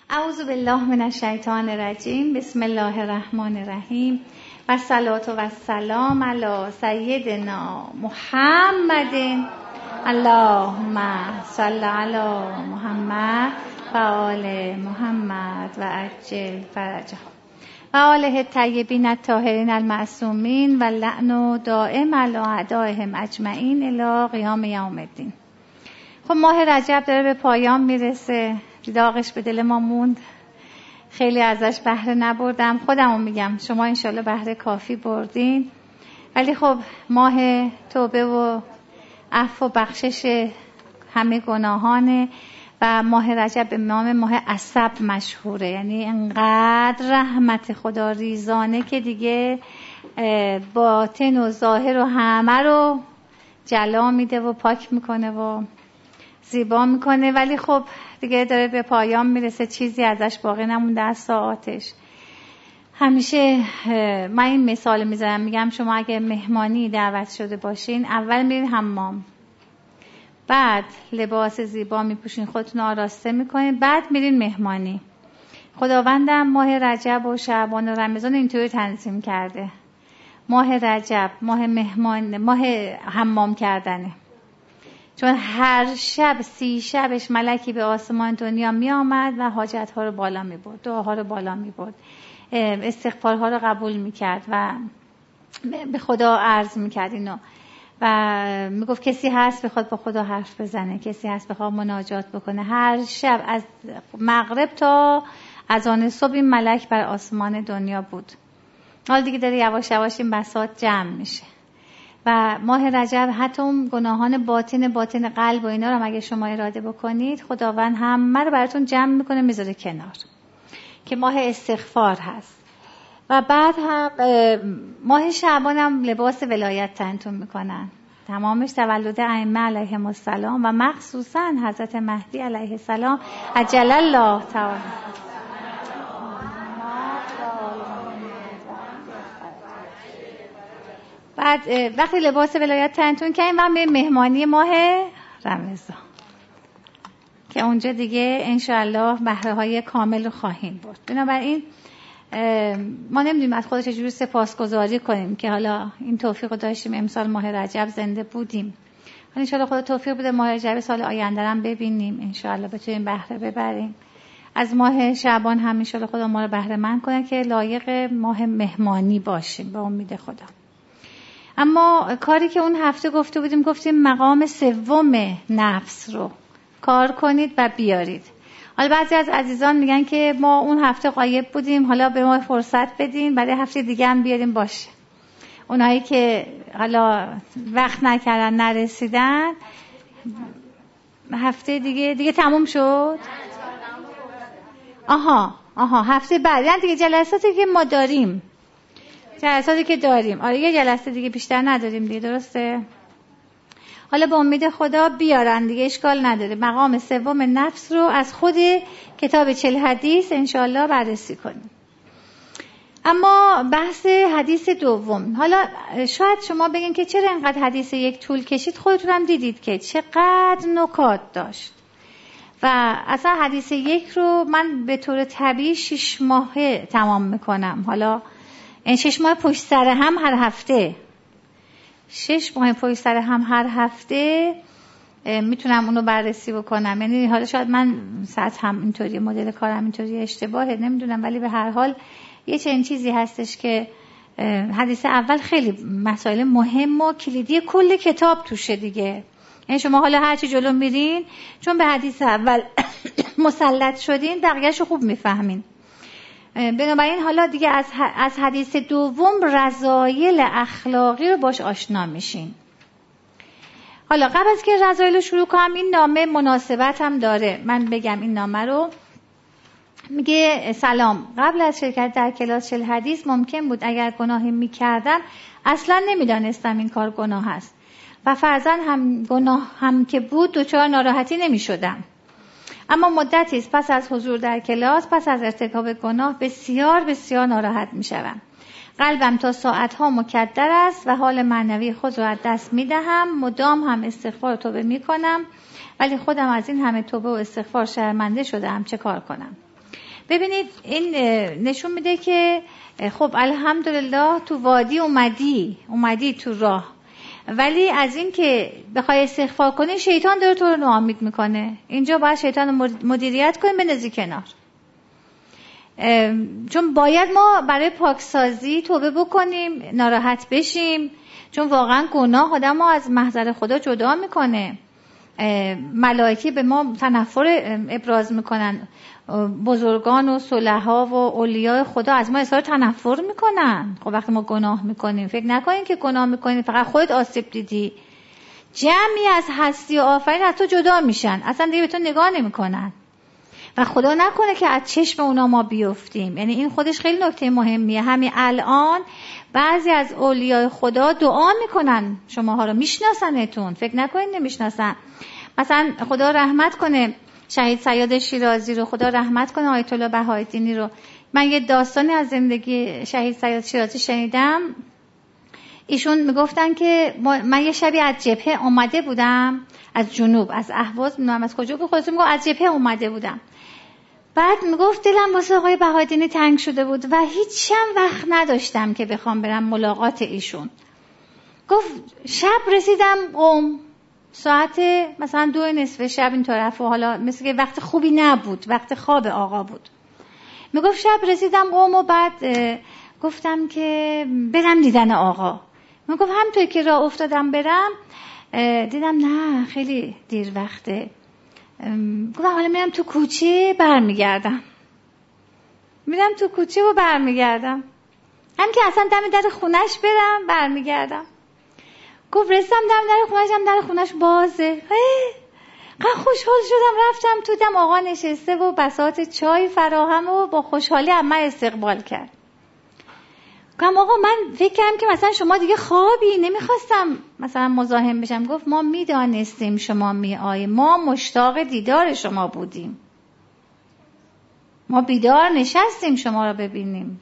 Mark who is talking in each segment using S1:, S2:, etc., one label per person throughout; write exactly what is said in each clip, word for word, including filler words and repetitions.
S1: اعوذ بالله من الشیطان الرجیم. بسم الله الرحمن الرحیم و الصلاة و السلام علی سیدنا محمد. اللهم صل علی محمد و آل محمد و عجل فرجه و آله الطیبین الطاهرین المعصومین و لعن دائم علی اعدائهم اجمعین الی قیام یوم الدین. خب ماه رجب داره به پایان میرسه. داغش به دل ما موند، خیلی ازش بهره نبردم. خودمو میگم شما انشالله بهره کافی بردین، ولی خب ماه توبه و عفو و بخشش همه گناهانه و ماه رجب به نام ماه عصب مشهوره، یعنی انقدر رحمت خدا ریزانه که دیگه باطن و ظاهر و همه رو جلا میده و پاک میکنه و زیبا میکنه. ولی خب دیگه داره به پایان میرسه، چیزی ازش باقی نمونده از ساعاتش. همیشه من این مثال میزنم، میگم شما اگه مهمانی دعوت شده باشین، اول میرین حمام، بعد لباس زیبا میپوشین، خودتون آراسته میکنین، بعد میرین مهمانی. خداوندم ماه رجب و شعبان و رمضان اینطوری تنظیم کرده. ماه رجب ماه مهمان، ماه حمام کردنه، چون هر شب سی شبش ملکی به آسمان دنیا می آمد و حاجت ها رو بالا می برد، دعاها رو بالا می برد، استغفارها رو قبول می کرد و به خدا عرض می کرد اینو و می گفت کسی هست بخواد با خدا حرف بزنه، کسی هست بخواد مناجات بکنه. هر شب از مغرب تا اذان صبح این ملک بر آسمان دنیا بود. حال دیگه داره یواش یواش این بساط جمع میشه و ماه رجب حتی اون گناهان باطن باطن قلب و اینا رو اگه شما اراده بکنید، خداوند همه رو براتون جمع میکنه میذاره کنار، که ماه استغفار هست. و بعد هم ماه شعبان هم لباس ولایت تنتون میکنن، تمامش تولد ائمه علیهم السلام و مخصوصا حضرت مهدی علیه السلام عجل الله تعالی. بعد وقتی لباس ولایت تنتون کردیم و به مهمانی ماه رمضان که اونجا دیگه انشاءالله بهره های کامل رو خواهیم برد. بنابراین ما نمیدونیم از خودش چجوری سپاسگزاری کنیم که حالا این توفیق رو داشتیم، امسال ماه رجب زنده بودیم. انشاءالله خدا توفیق بده ماه رجب سال آینده هم ببینیم، انشاءالله بتونیم بهره ببریم. از ماه شعبان هم انشاءالله خدا ما رو بهره مند کنه که لایق ماه مهمانی باشیم به امید خدا. اما کاری که اون هفته گفته بودیم، گفتیم مقام سوم نفس رو کار کنید و بیارید. حالا بعضی از عزیزان میگن که ما اون هفته غایب بودیم، حالا به ما فرصت بدین برای هفته دیگه هم بیاریم. باشه، اونایی که حالا وقت نکردن نرسیدن هفته دیگه دیگه تموم شد. آها آها هفته بعد، یعنی دیگه جلساتی که ما داریم جلساتی که داریم آره یه جلسه دیگه بیشتر نداریم دیگه، درسته؟ حالا با امید خدا بیارن دیگه، اشکال نداره. مقام سوم نفس رو از خود کتاب چهل حدیث انشاءالله بررسی کنیم. اما بحث حدیث دوم، حالا شاید شما بگین که چرا اینقدر حدیث یک طول کشید؟ خودتون هم دیدید که چقدر نکات داشت و اصلا حدیث یک رو من به طور طبیعی شش ماهه تمام میکنم. حالا این شش ماه پشت سر هم هر هفته شش ماه پشت سر هم هر هفته میتونم اونو بررسی بکنم. یعنی حالا شاید من ساعت هم اینطوری، مدل کارم اینطوری اشتباهه نمیدونم، ولی به هر حال یه چنین چیزی هستش که حدیث اول خیلی مسائل مهم و کلیدی کل کتاب توشه دیگه. یعنی شما حالا هرچی جلو میرین چون به حدیث اول مسلط شدین بقیه‌شو خوب میفهمین. بنابراین حالا دیگه از از حدیث دوم رذایل اخلاقی رو باش آشنا میشین. حالا قبل از که رذایل رو شروع کنم، این نامه مناسبت هم داره من بگم. این نامه رو میگه سلام، قبل از شرکت در کلاس چهل حدیث ممکن بود اگر گناهی میکردم اصلا نمیدانستم این کار گناه است و فرضاً هم گناه هم که بود دچار ناراحتی نمیشدم. اما مدتی است پس از حضور در کلاس، پس از ارتکاب گناه بسیار بسیار ناراحت میشوم. قلبم تا ساعتها مکدر است و حال معنوی خود را از دست میدهم. مدام هم استغفار و توبه میکنم ولی خودم از این همه توبه و استغفار شرمنده شدم. چه کار کنم؟ ببینید این نشون میده که خب الحمدلله تو وادی اومدی اومدی تو راه، ولی از این که بخوای استغفار کنی شیطان داره تو رو ناامید میکنه. اینجا باید شیطان رو مدیریت کنیم، بندازی کنار، چون باید ما برای پاکسازی توبه بکنیم، ناراحت بشیم، چون واقعا گناه آدم رو از محضر خدا جدا میکنه. ملائکه به ما تنفر ابراز میکنن، بزرگان و صلحا و اولیاء خدا از ما اظهار تنفر میکنن. خب وقتی ما گناه میکنیم فکر نکنین که گناه میکنین فقط خودت آسیب دیدی، جمعی از هستی و آفرین از تو جدا میشن، اصلا دیگه به تو نگاه نمیکنن و خدا نکنه که از چشم اونا ما بیفتیم. یعنی این خودش خیلی نکته مهمیه. همین الان بعضی از اولیاء خدا دعا میکنن شماها رو، میشناسنتون، فکر نکنین نمیشناسن. مثلا خدا رحمت کنه شهید سیاد شیرازی رو، خدا رحمت کنه آیت الله بهاءالدینی رو. من یه داستانی از زندگی شهید سیاد شیرازی شنیدم. ایشون میگفتن که من یه شبی از جبهه اومده بودم، از جنوب، از اهواز، میدونم از کجا بود، خودتون میگم از جبهه اومده بودم. بعد میگفت دلم واسه آقای بهاءالدینی تنگ شده بود و هیچ هم وقت نداشتم که بخوام برم ملاقات ایشون. گفت شب رسیدم قم، ساعت مثلا دو نصف شب این طرف، و حالا مثل که وقت خوبی نبود، وقت خواب آقا بود. میگفت شب رسیدم قم و بعد گفتم که برم دیدن آقا. میگفت همونطور که راه افتادم برم دیدم نه خیلی دیر وقته. گفتم حالا میرم تو کوچه برمیگردم، میرم تو کوچه و برمیگردم، هم که اصلا دم در خونش برم برمیگردم. گفت رسیدم دم در خونش، هم در خونش بازه. قد خوشحال شدم، رفتم تو دم آقا نشسته و بساط چای فراهم و با خوشحالی از من استقبال کرد. گفتم آقا من فکر کردم که مثلا شما دیگه خوابی، نمیخواستم مثلا مزاحم بشم. گفت ما میدانستیم شما میآیی، ما مشتاق دیدار شما بودیم، ما بیدار نشستیم شما را ببینیم.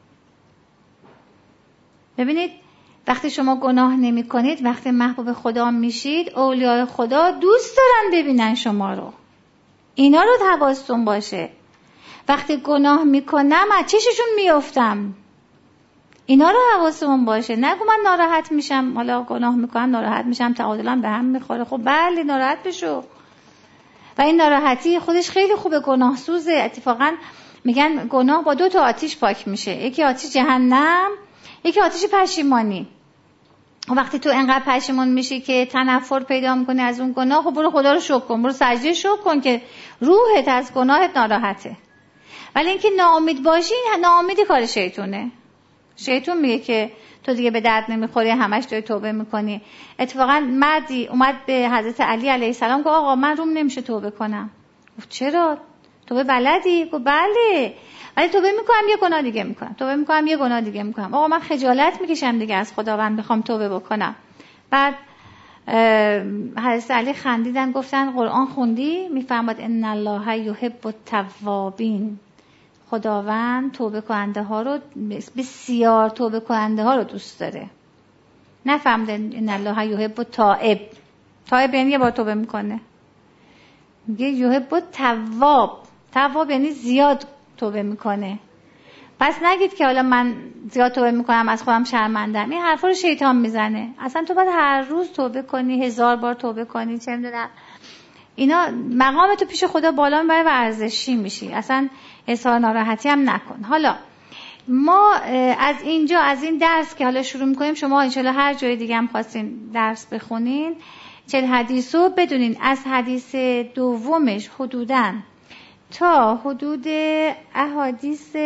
S1: ببینید وقتی شما گناه نمی کنید، وقتی محبوب خدا میشید، اولیاء خدا دوست دارن ببینن شما رو. اینا رو حواستون باشه. وقتی گناه میکنم از چششون میافتم، اینا رو حواستون باشه. نگو من ناراحت میشم، حالا گناه میکنم ناراحت میشم، تعادلم به هم میخوره. خب بله ناراحت بشو، و این ناراحتی خودش خیلی خوبه، گناه سوزه. اتفاقا میگن گناه با دو تا آتیش پاک میشه، یکی آتیش جهنم، یکی آتیش پشیمانی. وقتی تو انقدر پشیمون میشی که تنفر پیدا میکنی از اون گناه، خب برو خدا رو شکر کن، برو سجده شکر کن که روحت از گناهت ناراحته. ولی اینکه ناامید باشی، ناامیدی کار شیطونه. شیطون میگه که تو دیگه به درد نمیخوری، همش داری توبه میکنی. اتفاقا مردی اومد به حضرت علی علیه السلام گفت آقا من روم نمیشه توبه کنم. گفت چرا؟ توبه بلدی؟ گفت بله، ولی توبه میکنم یه گناه دیگه میکنم، توبه میکنم یه گناه دیگه میکنم. آقا من خجالت میکشم دیگه از خداوند بخوام توبه بکنم. بعد حضرت علی خندیدن گفتن قرآن خوندی؟ میفرماد ان الله یحب التوابین، خداوند توبه کننده ها رو، بسیار توبه کننده ها رو دوست داره. نفهمدن ان الله یحب التائب، تائب یعنی یه بار توبه میکنه. میگه یحب التواب، تواب یعنی زیاد توبه میکنه. پس نگید که حالا من زیاد توبه میکنم از خودم شرمندم، این حرفا رو شیطان میزنه. اصلا تو باید هر روز توبه کنی، هزار بار توبه کنی، چه میدونم اینا مقام تو پیش خدا بالا میبره و ارزشی میشی. اصلا اظهار ناراحتی هم نکن. حالا ما از اینجا، از این درس که حالا شروع میکنیم، شما انشالله هر جای دیگه هم خواستین درس بخونین چه حدیثو بدونین، از حدیث دومش حدوداً تا حدود احادیث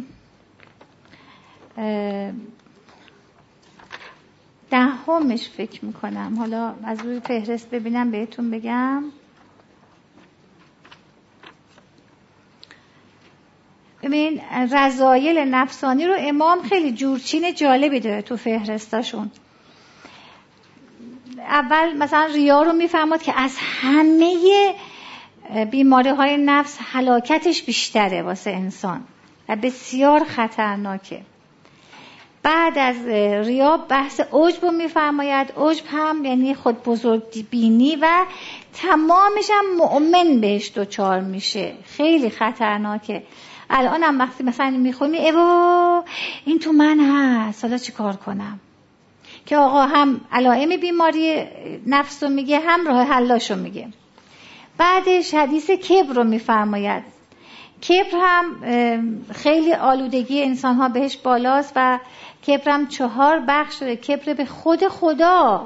S1: دهمش فکر میکنم، حالا از روی فهرست ببینم بهتون بگم. ببین رذایل نفسانی رو امام خیلی جورچین جالبی داره تو فهرستاشون. اول مثلا ریا رو میفهمد که از همه بیماری های نفس هلاکتش بیشتره واسه انسان و بسیار خطرناکه. بعد از ریا بحث عجب رو میفرماید. عجب هم یعنی خود بزرگ بینی و تمامش هم مؤمن بهش دوچار میشه. خیلی خطرناکه. الان هم وقتی مثلا میخونی ایوا این تو من هست، حالا چی کار کنم؟ که آقا هم علائم بیماری نفس رو میگه، هم راه حلاشو میگه. بعدش حدیث کبر رو میفرماید. کبر هم خیلی آلودگی انسان ها بهش بالاست و کبر هم چهار بخش داره. کبر به خود خدا،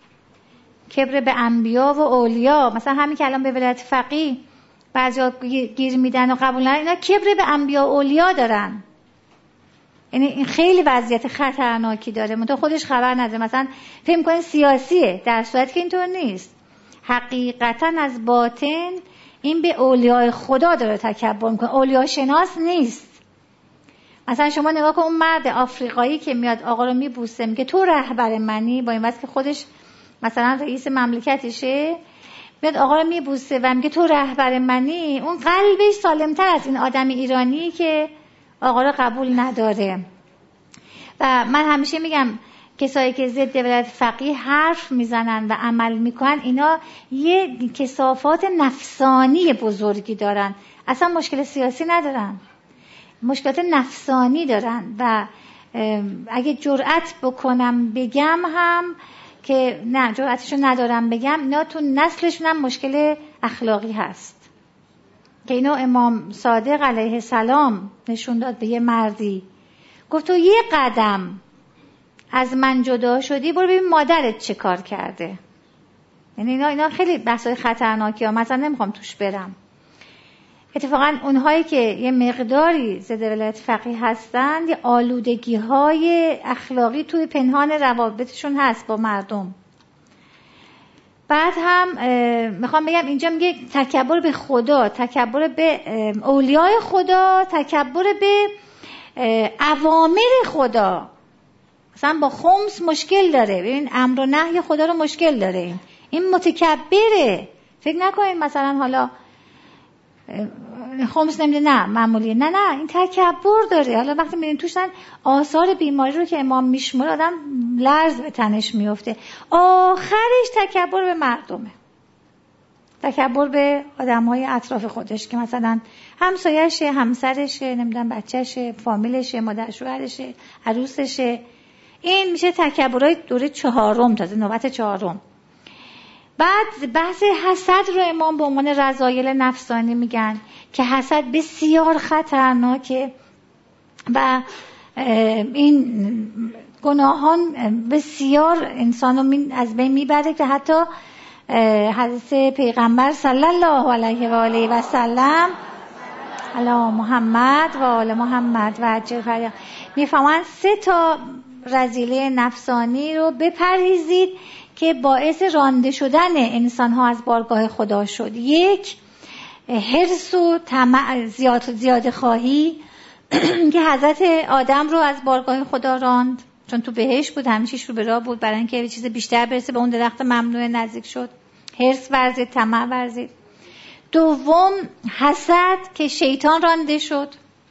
S1: کبر به انبیا و اولیا، مثلا همین که الان به ولایت فقیه بعضیا گیر میدن و قبول ندارن، اینا کبر به انبیا و اولیا دارن. یعنی این خیلی وضعیت خطرناکی داره، منتها خودش خبر نداره. مثلا فکر می‌کنه سیاسیه، در صورتی که اینطور نیست. حقیقتا از باطن این به اولیای خدا داره تکبر میکنه، اولیا شناس نیست. مثلا شما نگاه کن اون مرد آفریقایی که میاد آقا رو میبوسه، میگه تو رهبر منی، با این واسه که خودش مثلا رئیس مملکتشه، میاد آقا رو میبوسه و میگه تو رهبر منی، اون قلبش سالمتر از این آدم ایرانی که آقا رو قبول نداره. و من همیشه میگم کسایی که ضد ولایت فقیه حرف میزنن و عمل میکنن، اینا یه کثافات نفسانی بزرگی دارن، اصلا مشکل سیاسی ندارن، مشکلات نفسانی دارن. و اگه جرأت بکنم بگم هم که نه، جرأتشو ندارم بگم، اینا تو نسلشون هم مشکل اخلاقی هست که اینو امام صادق علیه السلام نشون داد به یه مردی، گفت تو یه قدم از من جدا شدی، برو ببین مادرت چه کار کرده. یعنی اینا اینا خیلی بحثای خطرناکی ها، مثلا نمیخوام توش برم. اتفاقا اونهایی که یه مقداری ضد ولایت فقیه هستن، یه آلودگی های اخلاقی توی پنهان روابطشون هست با مردم. بعد هم میخوام بگم اینجا میگه تکبر به خدا، تکبر به اولیای خدا، تکبر به اوامر خدا. مثلا با خمس مشکل داره، ببین امر و نهی خدا رو مشکل داره، این متکبره. فکر نکنین مثلا حالا خمس نمیده نه معمولیه، نه نه این تکبر داره. حالا وقتی میبینین توشن آثار بیماری رو که امام میشموره، آدم لرز به تنش میفته. آخرش تکبر به مردمه، تکبر به آدمهای اطراف خودش که مثلا همسایه‌شه، همسرشه، نمیدونم بچه‌شه، فامیلشه، مادر شوهرشه، عروسشه. این میشه تکبرای دوره چهارم، تازه نوبت چهارم. بعد بحث حسد رو امام به عنوان رذایل نفسانی میگن که حسد بسیار خطرناکه و این گناهان بسیار انسانو از بین میبره که حتی حضرت پیغمبر صلی الله علیه و آله و سلم علی محمد و آل محمد و عجل خیام میفهمن سه تا رذیله نفسانی رو بپرهیزید که باعث رانده شدن انسان ها از بارگاه خدا شد. یک، حرص و طمع، زیاد زیاد خواهی که حضرت آدم رو از بارگاه خدا راند، چون تو بهشت بود، همیشه رو به راه بود، برای اینکه یه چیز بیشتر برسه به اون درخت ممنوع نزدیک شد. حرص ورزید، طمع ورزید. دوم، حسد که شیطان رانده شد،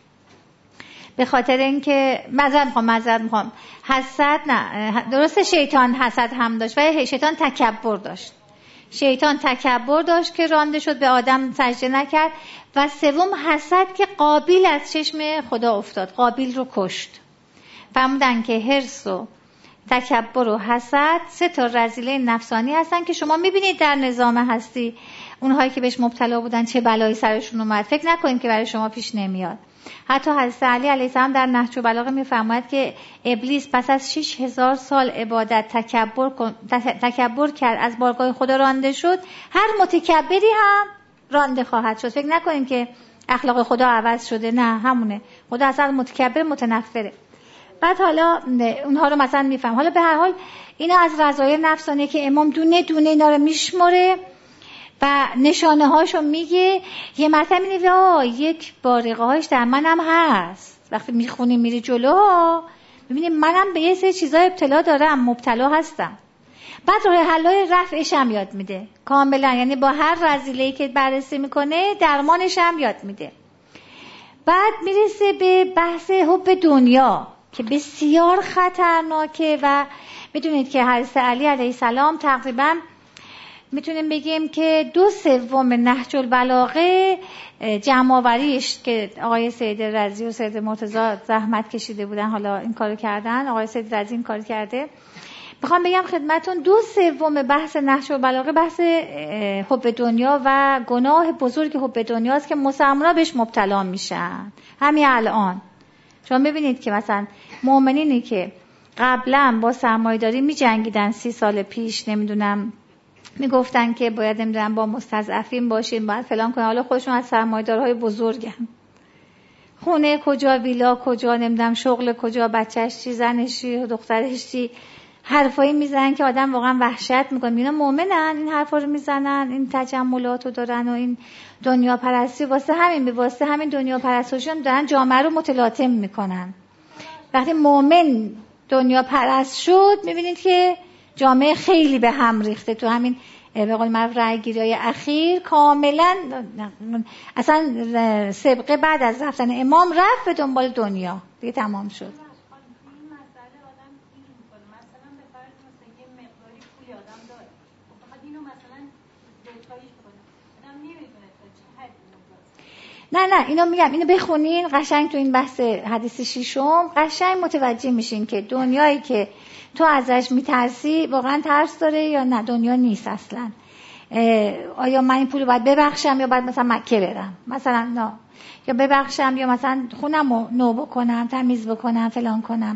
S1: به خاطر اینکه معذرت میخوام معذرت میخوام حسد نه درسته، شیطان حسد هم داشت ولی شیطان تکبر داشت. شیطان تکبر داشت که رانده شد، به آدم سجده نکرد. و سوم، حسد که قابیل از چشم خدا افتاد، قابیل رو کشت. فهمیدن که حرص و تکبر و حسد سه تا رذیله نفسانی هستن که شما میبینید در نظام هستی اونهایی که بهش مبتلا بودن چه بلایی سرشون اومد. فکر نکنید که برای شما پیش نمیاد. حتی حضرت علی علیه السلام در نهج البلاغه میفرماید که ابلیس پس از شش هزار سال عبادت تکبر تکبر کرد، از بارگاه خدا رانده شد. هر متکبری هم رانده خواهد شد. فکر نکنیم که اخلاق خدا عوض شده، نه، همونه. خدا اصلا متکبر متنفره. بعد حالا اونها رو مثلا میفهم. حالا به هر حال اینا از رذایل نفسانیه که امام دونه دونه اینا رو میشمره و نشانه هاشو میگه. یه مرتبه میگه آه یک بارقه هاش در منم هست. وقتی میخونی میری جلو میبینی منم به یه سری چیزا ابتلا دارم، مبتلا هستم. بعد راه حلای رفعش هم یاد میده کاملا، یعنی با هر رذیله‌ای که بررسی میکنه درمانش هم یاد میده. بعد میرسه به بحث حب دنیا که بسیار خطرناکه و بدونید که حضرت علی علیه السلام تقریبا میتونیم بگیم که دو سوم نهج البلاغه جمع‌آوریش که آقای سید رضی و سید مرتضی زحمت کشیده بودن، حالا این کارو کردن، آقای سید رضی این کارو کرده. میخوام بگم خدمتون دو سوم بحث نهج البلاغه بحث حب دنیا و گناه بزرگ حب دنیاست که مسلمان‌ها بهش مبتلا میشن همین الان. شما ببینید که مثلا مؤمنینی که قبلا با سرمایه‌داری می‌جنگیدن سی سال پیش، نمیدونم میگفتن که باید نمیدونم با مستضعفین باشیم، باید فلان کنن، حالا خودشون از سرمایه‌دارهای بزرگن، خونه کجا، ویلا کجا، نمیدونم شغل کجا، بچه‌ش چی، زنش چی، دخترش چی، حرفایی میزنن که آدم واقعا وحشت میکنه. اینا مؤمنن این حرفا رو میزنن، این تجملاتو دارن و این دنیا پرستی، واسه همین به واسه همین دنیا پرستیشون دارن جامعه رو متلاطم میکنن. وقتی مؤمن دنیا پرست شد میبینید که جامعه خیلی به هم ریخته. تو همین به قول معروف رأی گیری‌های اخیر کاملا اصلا سابقه بعد از رفتن امام رفت به دنبال دنیا دیگه تمام شد. نه نه اینو میگم، اینو بخونین قشنگ تو این بحث حدیث ششم قشنگ متوجه میشین که دنیایی که تو ازش میترسی واقعا ترس داره یا نه دنیا نیست اصلا. آیا من این پولو باید ببخشم یا باید مثلا مکه برم مثلا، نه، یا ببخشم یا مثلا خونم رو نو بکنم، تمیز بکنم، فلان کنم.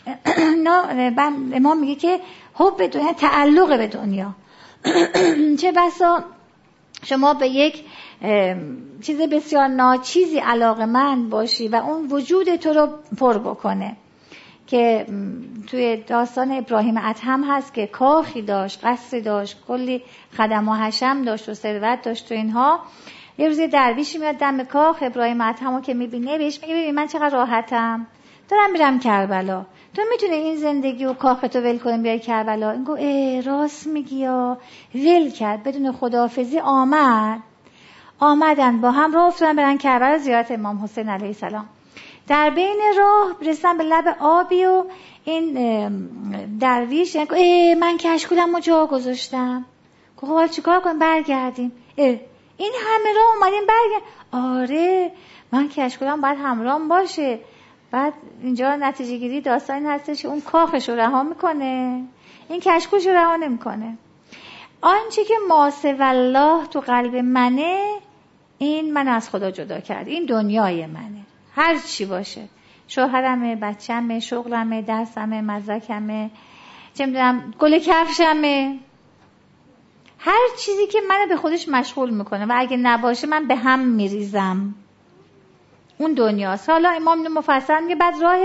S1: نه، امام میگه که حب دنیا تعلق به دنیا. چه بسا شما به یک چیز بسیار ناچیزی علاقه‌مند باشی و اون وجود تو رو پر بکنه، که توی داستان ابراهیم ادهم هست که کاخی داشت، قصری داشت، کلی خدم و حشم داشت و ثروت داشت. تو اینها یه روز درویشی میاد دم کاخ ابراهیم ادهمو که میبینه بهش میگه ببین من چقدر راحتم، دارم میرم کربلا، تو میتونی این زندگی و کاختو ول کنی بیای کربلا؟ این گفت اه راست میگی، یا ول کرد بدون خداحافظی. آمد آمدن با هم راه افتادن برن کربلا زیارت امام حسین علیه السلام. در بین راه رسیدن به لب آبی و این درویش گفت اه من کشکولمو جا گذاشتم. گفت حالا چیکار کنیم؟ برگردیم. این همه راه اومدیم برگرد؟ آره من کشکولم باید همراهم باشه. بعد اینجا نتیجه گیری داستان هستش که اون کاخش رو رها میکنه، این کشکولش رو رها نمیکنه. آنچه که ماسه والله تو قلب منه این من از خدا جدا کرد، این دنیای منه، هر چی باشه، شوهرمه، بچه‌مه، شغلمه، درسمه، مدرکمه، چه میدونم گل کفشمه، هر چیزی که منو به خودش مشغول میکنه و اگه نباشه من به هم میریزم، اون دنیاست. حالا امام اینو مفصل میگه، بعد راه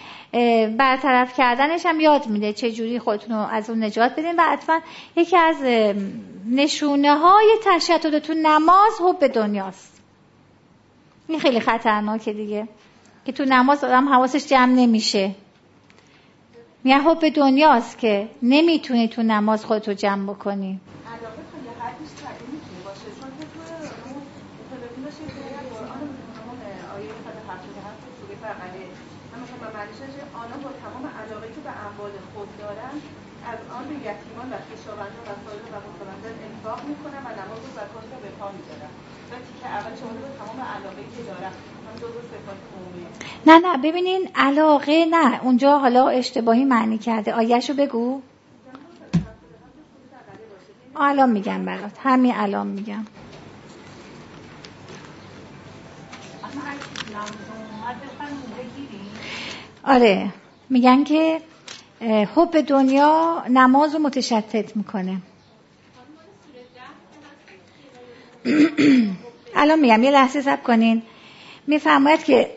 S1: برطرف کردنش هم یاد میده چه جوری خودتون رو از اون نجات بدین. و حتما یکی از نشونه های تشدد تو نماز حب دنیاست. این خیلی خطرناکه دیگه، که تو نماز آدم حواسش جمع نمیشه. میگه حب دنیاست که نمیتونی تو نماز خودتو جمع بکنی.
S2: آنها با تمام علاقه که به اموال خود دارند از آن به یتیمان و خویشاوندان و سایر و متوسطان انفاق میکنن و نماز و زکات را به پا میذارن. و تیکه اول شما با تمام علاقه که دارن هم جزء صفات عمومی.
S1: نه نه ببینین علاقه نه، اونجا حالا اشتباهی معنی کرده. آیه‌شو بگو. الان میگم برات، همین الان میگم. آره میگن که حب دنیا نماز رو متشتت میکنه. الان میگم یه لحظه صبر کنین. میفرماید که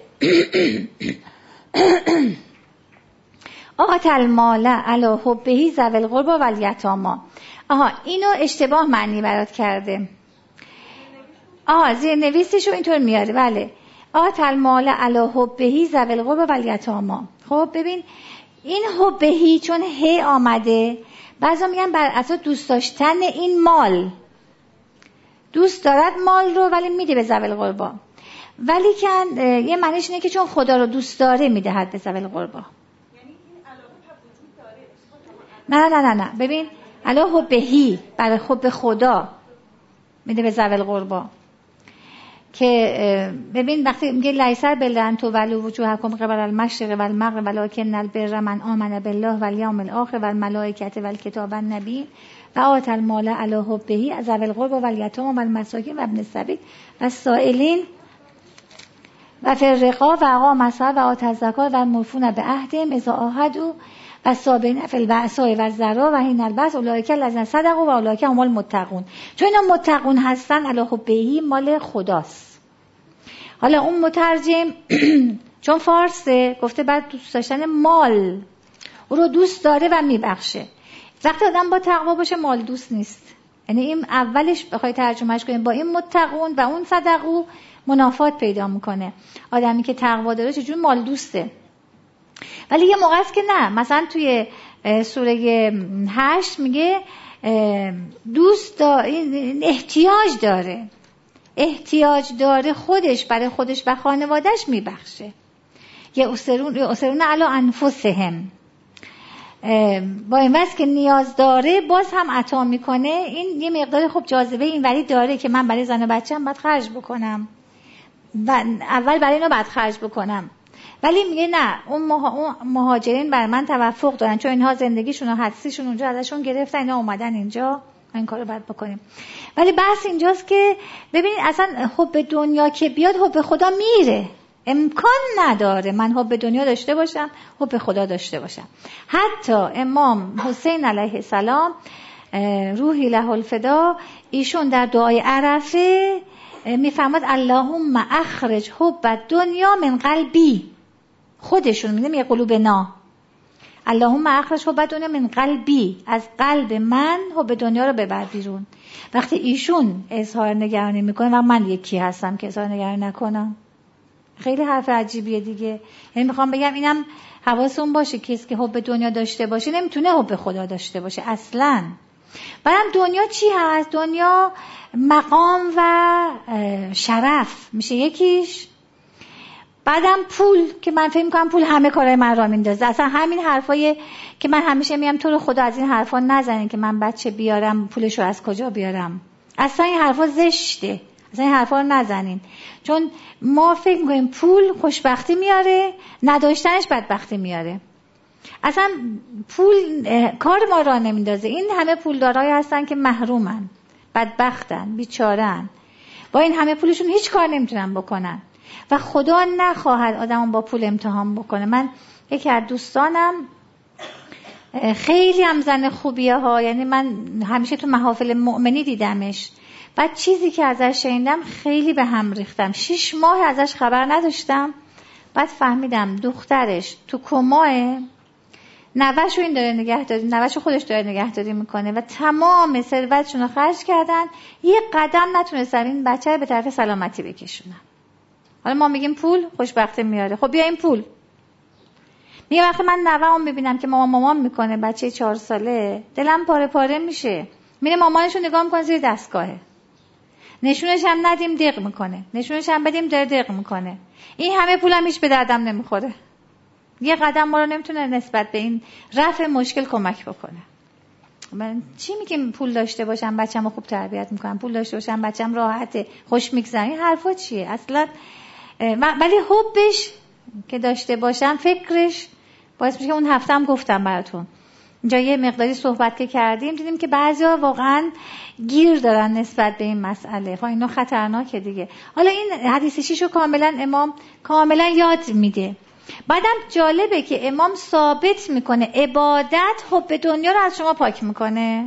S1: آت المال علی حبه ذوی القربى والیتامی. آها اینو اشتباه معنی برات کرده. آها زیر نویسیشو اینطور میاره. بله آت المال علی حبه ذوی القربى والیتامی. خب ببین این حبهی چون هی آمده، بعضا میگن بر اساس دوست داشتن این مال، دوست دارد مال رو ولی میده به ذوی القربى، ولی کن یه معنیش اینه که چون خدا رو دوست داره میدهد به ذوی القربى.
S2: یعنی این علاقه وجود داره.
S1: نه نه نه نه ببین علی حبهی، برای حب خدا میده به ذوی القربا. که ببین وقتی میگه لیسر بلن تو ولو وجوهکم قبل المشرق و المغرب ولکن البر من آمن بالله و الیوم الاخر و الملائکه و الکتاب و النبیین و آت المال علی حبه از ذوی القربى و الیتام و المساکین و ابن السبیل و السائلین و فی الرقاب و اقام الصلاة و آت الزکات و الموفون بعهدهم اذا عاهدوا و الصابرین فی البأساء و الضراء و حین البأس اولئک الذین صدقوا و اولئک هم المتقون. چون اینا متقون هستن علی حبه مال خداست. حالا اون مترجم چون فارسه گفته بعد دوست داشتن مال، او رو دوست داره و میبخشه. وقتی آدم با تقوا باشه مال دوست نیست. یعنی این اولش بخوای ترجمهش کنیم با این متقون و اون صدقو منافات پیدا میکنه. آدمی که تقوا داره چجور مال دوسته. ولی یه موقع است که نه، مثلا توی سوره هشت میگه دوست داره، احتیاج داره احتیاج داره خودش برای خودش و خانوادهش میبخشه. یه اسرون اسرون علی انفسهم، با این واسه که نیاز داره باز هم عطا میکنه. این یه مقدار خوب جاذبه این ولی داره که من برای زن و بچه‌م باید خرج بکنم و اول برای اینو باید خرج بکنم. ولی میگه نه، اون, مها... اون مهاجرین بر من توفق دارن چون اینها زندگیشون و حدسیشون اونجا ازشون گرفتن، اینا اومدن اینجا، این کارو باید بکنیم. ولی بحث اینجاست که ببینید اصلا حب دنیا که بیاد حب خدا میره، امکان نداره من حب دنیا داشته باشم حب خدا داشته باشم. حتی امام حسین علیه السلام روحی له الفدا ایشون در دعای عرفه میفرماد اللهم اخرج حب دنیا من قلبی، خودشون میگه میگه قلوبنا، اللهم اخرج حب دنیا من قلبی، از قلب من حب دنیا رو ببر بیرون. وقتی ایشون اظهار نگرانی میکنه و من یکی هستم که اظهار نگرانی نکنم، خیلی حرف عجیبیه دیگه. یعنی میخوام بگم اینم حواستون باشه کسی که حب دنیا داشته باشه نمیتونه حب خدا داشته باشه اصلاً. بعدم دنیا چی هست؟ دنیا مقام و شرف میشه یکیش. بعدم پول که من فکر می‌کنم پول همه کارهای من را میندازه. اصلا همین حرفای که من همیشه میگم تو رو خدا از این حرفا نزنین که من بچه بیارم پولشو از کجا بیارم. اصلا این حرفا زشته. اصلا این حرفا رو نزنین. چون ما فکر می‌کنیم پول خوشبختی میاره، نداشتنش بدبختی میاره. اصلا پول کار ما را نمیندازه. این همه پولدارایی هستن که محرومن، بدبختن، بیچارن، با این همه پولشون هیچ کار نمیتونن بکنن و خدا نخواهد آدمو با پول امتحان بکنه. من یکی از دوستانم خیلی هم زن خوبیه ها، یعنی من همیشه تو محافل مؤمنی دیدمش، بعد چیزی که ازش شنیدم خیلی به هم ریختم. شش ماه ازش خبر نداشتم، بعد فهمیدم دخترش تو کماه، نوه‌شو این داره نگهداری، نوه‌شو خودش داره نگهداری میکنه و تمام ثروتشون رو خرج کردن، یه قدم نتونستن این بچه رو به طرف سلامتی بکشونن. حالا ما میگیم پول خوشبختی میاره، خب بیا این پول. میگه وقتی من نوه‌ام میبینم که مامان مامان میکنه بچه چهار ساله، دلم پاره پاره میشه. میره مامانشو نگاه میکنه زیر دستگاهه، نشونش هم ندیم دق میکنه، نشونش هم بدیم داره دق میکنه. این همه پولم هیچ به دردم نمیخوره. یه قدم ما رو نمیتونه نسبت به این رفع مشکل کمک بکنه. من چی میگم پول داشته باشم بچه‌مو خوب تربیت میکنم، پول داشته باشم بچه‌م راحته خوش میگذره، این حرفا چیه اصلا؟ ولی حبش که داشته باشم فکرش باعث میشه که اون هفته هم گفتم براتون اینجا یه مقداری صحبت که کردیم دیدیم که بعضیا واقعا گیر دارن نسبت به این مسئله. خب اینا خطرناکه دیگه. حالا این حدیث شیشو کاملا امام کاملا یاد میده. بعدم جالبه که امام ثابت میکنه عبادت حب دنیا رو از شما پاک میکنه.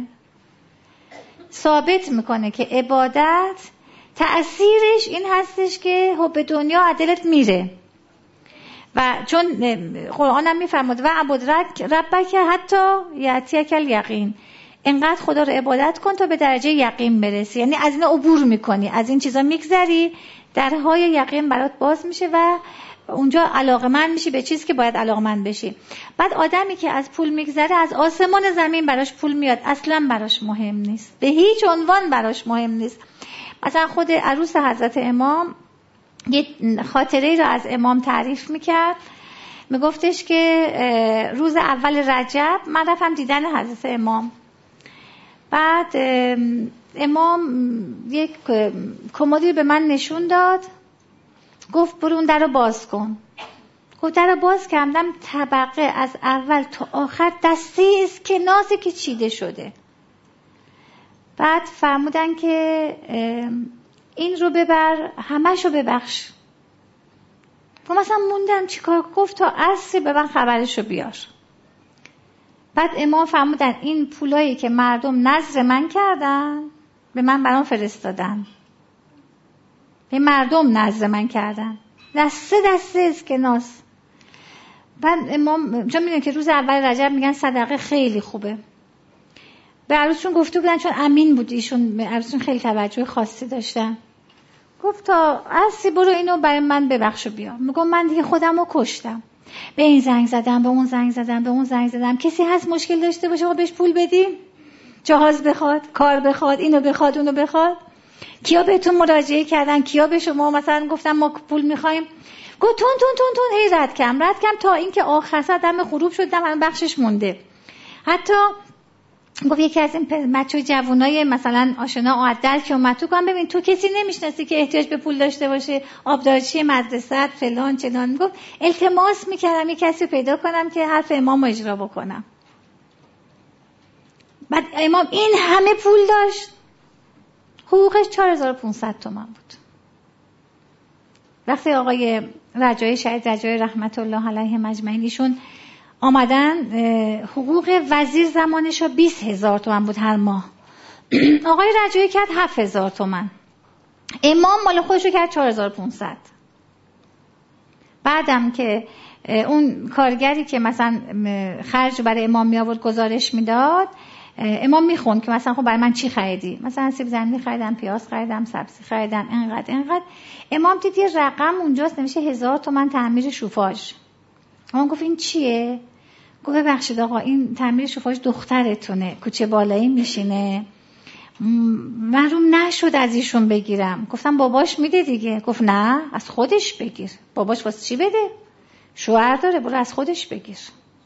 S1: ثابت میکنه که عبادت تأثیرش این هستش که حب دنیا از دلت میره. و چون قرآن هم میفرماد و عبد ربک حتی یأتیک الیقین، اینقدر خدا رو عبادت کن تا به درجه یقین برسی. یعنی از این عبور میکنی، از این چیزا میگذری، درهای یقین برات باز میشه و اونجا علاقمند میشی به چیزی که باید علاقمند بشی. بعد آدمی که از پول میگذره از آسمان زمین براش پول میاد، اصلا براش مهم نیست، به هیچ عنوان براش مهم نیست. مثلا خود عروس حضرت امام یه خاطره رو از امام تعریف میکرد، میگفتش که روز اول رجب من رفتم دیدن حضرت امام، بعد امام یک کمدی به من نشون داد، گفت برو اون در رو باز کن. گفت در رو باز کردم، طبقه از اول تا آخر دسته اسکناسی که چیده شده. بعد فرمودن که این رو ببر، همش رو ببخش. گفت مثلا موندم چیکار؟ گفت تا عصر به من خبرش رو بیار. بعد امام فرمودن این پولایی که مردم نذر من کردن به من برام فرستادن، به مردم نذر من کردن، دسته دسته اسکناس. بعد امام چون میدونن که روز اول رجب میگن صدقه خیلی خوبه، به عروسشون گفته بودن چون امین بود ایشون، عروسشون خیلی توجه خاصی داشتن. گفت تا عصر برو اینو برای من ببخش و بیا. میگم من دیگه خودم رو کشتم، به این زنگ زدم، به اون زنگ زدم، به اون زنگ زدم، کسی هست مشکل داشته باشه ما بهش پول بدیم، جهاز بخواد، کار بخواد، اینو بخواد، اونو بخواد؟ کیا بهتون مراجعه کردن؟ کیا به شما مثلا گفتن ما پول میخوایم؟ گفت تون تون تون تون هی رد کم رد کم تا اینکه آخر سر دم غروب شد، دم بخشش مونده. حتی گفت یکی از این بچه‌های جوونای مثلا آشنا عدل که اومد تو، گفتم ببین تو کسی نمیشناسی که احتیاج به پول داشته باشه، آبدارچی مدرسه فلان چنان. گفت التماس میکردم یک کسی پیدا کنم که حرف امام رو اجرا بکنم. بعد امام این همه پول داشت، حقوقش چهار هزار و پانصد تومان بود. وقتی آقای رجایی شهید رجایی رحمت الله علیه مجمعین ایشون آمدن، حقوق وزیر زمانش ها بیست هزار تومن بود هر ماه. آقای رجایی کرد هفت هزار تومن. امام مال خودشو کرد چهار هزار و پانصد. بعدم که اون کارگری که مثلا خرج برای امام می آورد گزارش میداد، امام میخوند که مثلا خب برای من چی خریدی؟ مثلا سیب زمینی خریدم، پیاز خریدم، سبزی خریدم، اینقدر اینقدر. امام دید یه رقم اونجاست نمیشه هزار تومن تعمیر شوفاژ. امام گفت این چیه؟ گفت ببخشید آقا این تعمیر شوفاژ دخترتونه، کوچه بالایی میشینه، من روم نشد از ایشون بگیرم. گفتم باباش میده دیگه. گفت نه از خودش بگیر. باباش واسه چی بده؟ شوهر داره، برو از خودش بگیر.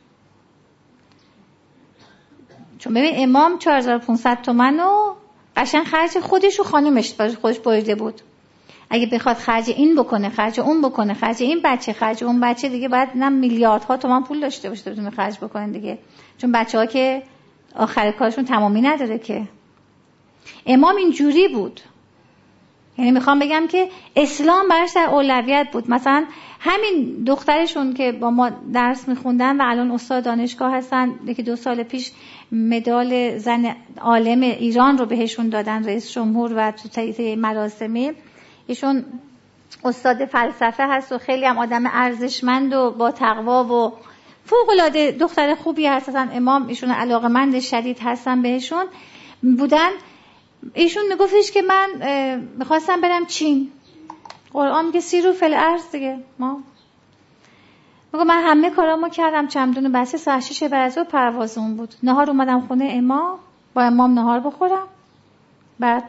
S1: چون ببین امام چهار هزار و پانصد تومن رو قشنگ خرج خودش و خانومش برای خودش بریده بود. اگه بخواد خرج این بکنه، خرج اون بکنه، خرج این بچه، خرج اون بچه، دیگه باید نه میلیاردها تومان پول داشته باشه تا بتونه خرج بکنه دیگه. چون بچه‌ها که آخر کارشون تمامی نداره که. امام اینجوری بود. یعنی میخوام بگم که اسلام براش در اولویت بود. مثلا همین دخترشون که با ما درس میخوندن و الان استاد دانشگاه هستن، یکی دو سال پیش مدال زن عالم ایران رو بهشون دادن رئیس جمهور و تو تایید مراسمی. ایشون استاد فلسفه هست و خیلی هم آدم ارزشمند و با تقوا و فوق‌العاده دختر خوبی هستن. امام ایشون علاقه‌مند شدید هستن بهشون بودن. ایشون میگفتش که من میخواستم برم چین. قرآن میگه سیرو فی الارض دیگه. ما میگم من همه کارامو کردم، چمدون بسته، ساعت شش بعد از ظهر پروازمون بود. نهار اومدم خونه امام، با امام نهار بخورم. بعد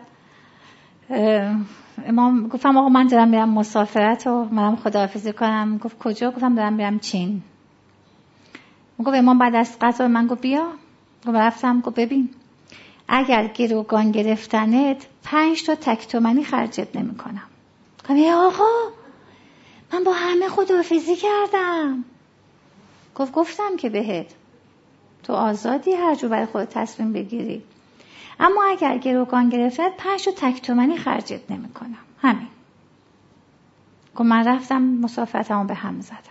S1: امام گفتم آقا من دارم میرم مسافرت و منم خداحافظی کنم. گفت کجا؟ گفتم دارم میرم چین. گفت امام بعد از قطار من گفت بیا. گفت رفتم. گفت ببین اگر گروگان گرفتنت پنج تا تک تومنی خرجت نمی کنم. گفتم ای آقا من با همه خداحافظی کردم. گفت گفتم که بهت تو آزادی هر جو برای خودت تصمیم بگیری، اما اگر گروگان گرفتنت پنج تا تک تومنی خرجت نمی کنم. همین. گفت من رفتم مسافرتمو به هم زدم.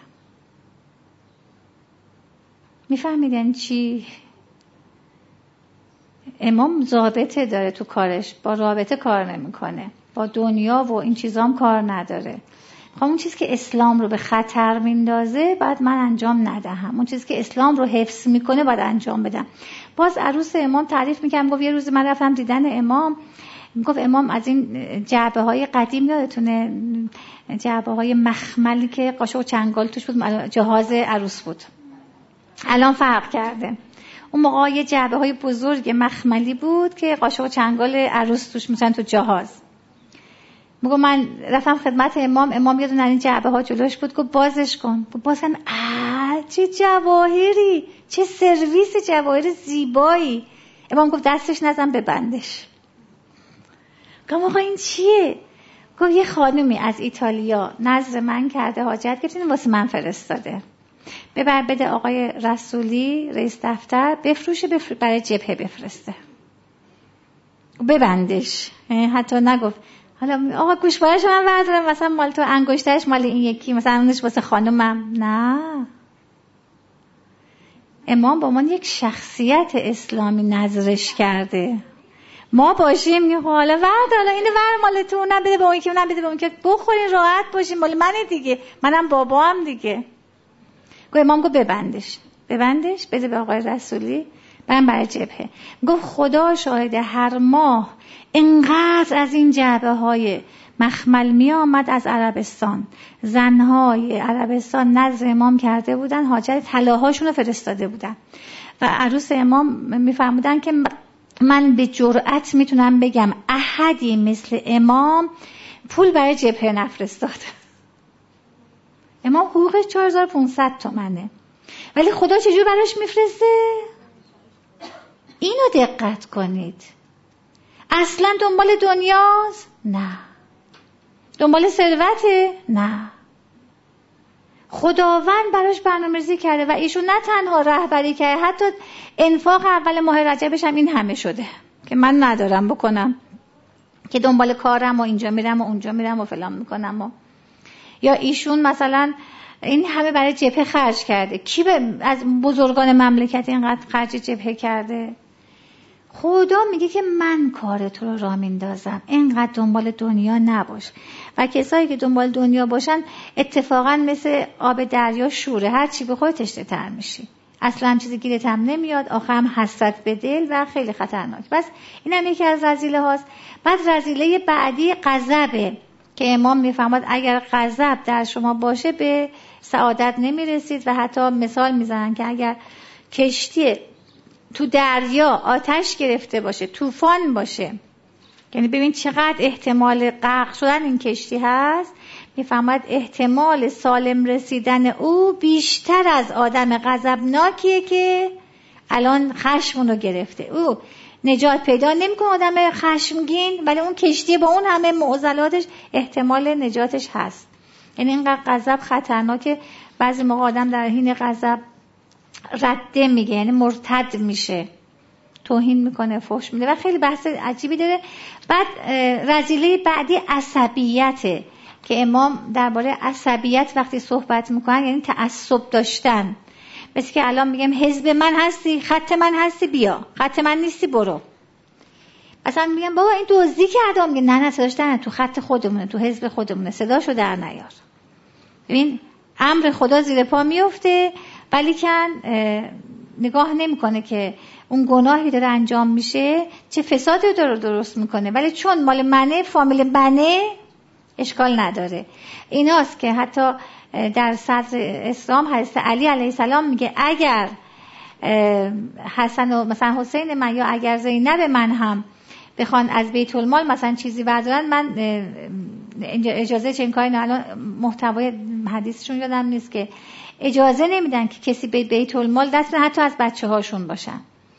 S1: میفهمیدن چی؟ امام ضابطه داره تو کارش، با رابطه کار نمیکنه، با دنیا و این چیزام کار نداره. خب اون چیزی که اسلام رو به خطر میندازه بعد من انجام ندهم، اون چیزی که اسلام رو حفظ میکنه باید انجام بدم. باز عروس امام تعریف میکنم، گفت یه روز من رفتم دیدن امام، گفت امام از این جعبه های قدیم یادتونه، جعبه های مخملی که قاشق و چنگال توش بود، جهاز عروس بود. الان فرق کرده. اون موقع یه جعبه های بزرگ مخملی بود که قاشق و چنگال عروس توش میشن تو جهاز. میگم من رفتم خدمت امام، امام یه دونه این جعبه ها جلوش بود، گفت بازش کن. گفت بازم آ چه جواهری، چه سرویس جواهر زیبایی، امام گفت دستش نزن ببندش. گفتم آقا این چیه؟ گفت یه خانومی از ایتالیا نظر من کرده حاجت گرفتین واسه من فرستاده، ببر بده آقای رسولی رئیس دفتر بفروشه بفر... برای جبهه بفرسته، ببندش. حتی نگفت حالا آقا گوشوارش من بردارم مثلا مال تو، انگشترش مال این یکی، مثلا اونش واسه خانومم. نه، امام با من یک شخصیت اسلامی نظرش کرده، ما باشیم یه حالا ورد حالا اینو ور مال تو، اونم بده به اون یکی، اونم بده به اون که بخورین راحت باشیم، مال منه دیگه، منم بابام دیگه. گفت امام گفت ببندش ببندش بده به آقای رسولی برم برای جبهه. گفت خدا شاهده هر ماه اینقدر از این جعبه های مخمل می آمد از عربستان، زنهای عربستان نظر امام کرده بودن، حاجت طلاهاشون رو فرستاده بودن و عروس امام میفرمودن که من به جرأت میتونم بگم احدی مثل امام پول برای جبهه نفرستاد. امام حقوقش چهار هزار و پانصد تومنه، ولی خدا چجور براش میفرسته؟ اینو دقت کنید. اصلا دنبال دنیاست؟ نه. دنبال ثروته؟ نه. خداوند براش برنامه‌ریزی کرده و ایشون نه تنها رهبری کرده، حتی انفاق اول ماه رجبش هم این همه شده که من ندارم بکنم، که دنبال کارم و اینجا میرم و اونجا میرم و فلان میکنم و یا ایشون مثلا این همه برای جبهه خرج کرده. کی از بزرگان مملکت اینقدر خرج جبهه کرده؟ خدا میگه که من کار تو رو راه میندازم، اینقدر دنبال دنیا نباش. و کسایی که دنبال دنیا باشن اتفاقا مثل آب دریا شوره، هر چی بخوری تشنه تر میشی، اصلا هم چیزی گیرت هم نمیاد، آخر هم حسرت به دل و خیلی خطرناک. بس این هم یکی از رذیله هاست. بعد رذیله بعدی غضبه که امام میفهمد اگر غضب در شما باشه به سعادت نمیرسید و حتی مثال میزنن که اگر کشتی تو دریا آتش گرفته باشه، طوفان باشه، یعنی ببین چقدر احتمال غرق شدن این کشتی هست، میفهمد احتمال سالم رسیدن او بیشتر از آدم غضبناکیه که الان خشمون رو گرفته. او نجات پیدا نمیکنه آدم خشمگین، ولی اون کشتی با اون همه معضلاتش احتمال نجاتش هست. یعنی اینقدر غضب خطرناکه، بعضی موقع آدم در حین غضب رده میگه، یعنی مرتد میشه، توهین میکنه، فحش میده و خیلی بحث عجیبی داره. بعد رذیله بعدی عصبیته که امام درباره عصبیت وقتی صحبت میکنن یعنی تعصب داشتن. مثل که الان میگم حزب من هستی، خط من هستی، بیا، خط من نیستی برو. اصلا میگم بابا این دزدی کرده، میگه نه نه صداش در تو خط خودمونه، تو حزب خودمونه، صداشو در نیار. ببین امر خدا زیر پا میفته، ولی کن نگاه نمیکنه که اون گناهی داره انجام میشه چه فسادی داره درست میکنه، ولی چون مال منه، فامیل منه، اشکال نداره. ایناست که حتی در صدر اسلام حضرت علی علیه السلام میگه اگر حسن و مثلا حسین من یا اگر زینب من هم بخوان از بیت المال مثلا چیزی بردارن، من اجازه چه این کاری نه، الان محتوای حدیثشون یادم نیست، که اجازه نمیدن که کسی به بیت المال دست بدن، حتی از بچه هاشون باشن.